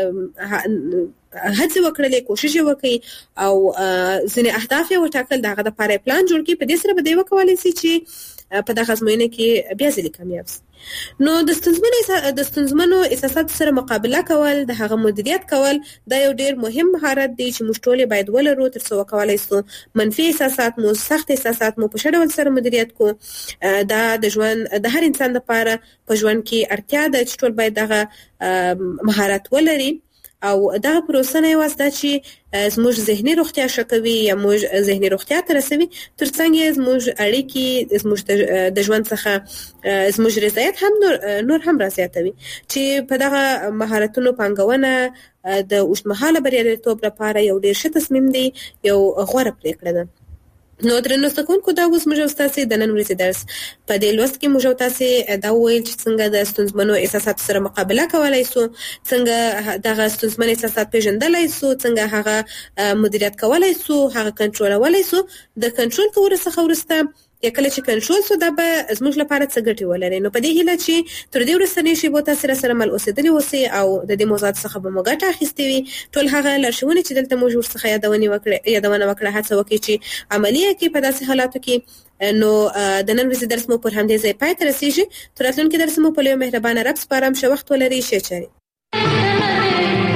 هڅه وکړلې، کوشش وکړي او ځینې اهداف یې وټاکل، د هغه لپاره پلان جوړ کړي. په دې سره به دی وکولای شي چې په دغه ازموینه کې بیا ځلې کامیاب شي. نو د ستونزمنو د ستونزمنو احساساتو سره مقابله کول، د هغه مدیریت کول دا یو ډیر مهم مهارت دی چې موږ ټول باید ولرو ترڅو وکولای شو منفي احساسات مو سخت احساسات مو په ښه ډول سره مدیریت کو. دا د ژوند د هر انسان لپاره په ژوند کې اړتیا ده چې ټول باید دغه مهارت ولري او دغه پروسه نه واسطه چې زموږ ذهني روغتیا ښه کوي یا موږ ذهني روغتیا ته رسوي، ترڅنګ زموږ اړیکې زموږ د ژوند څخه زموږ رضایت هم نور, نور هم راځي چې په دغه مهارتونو پانګونه د اوږدمهاله بریالیتوب لپاره یو ډیر ښه تصمیم دی، یو غوره پریکړه ده. نو درنو زدهکوونکو دا اوس موږ تاسو د نن ورځې درس په دې لوست کې موږ تاسو دا ویل چې څنګه د ستونزمنو احساساتو سره مقابله کولای شو، څنګه دغه ستونزمن احساسات پیژندلای شو، څنګه هغه مدیریت کولای شو، هغه کنټرولولای شو. د کنټرول کولو څخه وروسته یا کله چې کنټرول شو دا به زموږ لپاره څه ګټې ولري. نو په دې هیله چې تر دې وروستنۍ شیبو تاسو سره مل اوسېدلي اوسئ او د دې موضوعات څخه به مو ګټه اخیستې وي. ټول هغه لارښوونې چې دلته موږ ورڅخه یادونه وکړه یادونه وکړه هڅه وکړئ چې عملي کړئ په داسې حالاتو کې. نو د نن ورځې درس مو پر همدې ځای پای ته رسیږي. تر راتلونکي درس مو په لوی مهربانه رب سپارم. ښه وخت ولرئ. ښه چارې.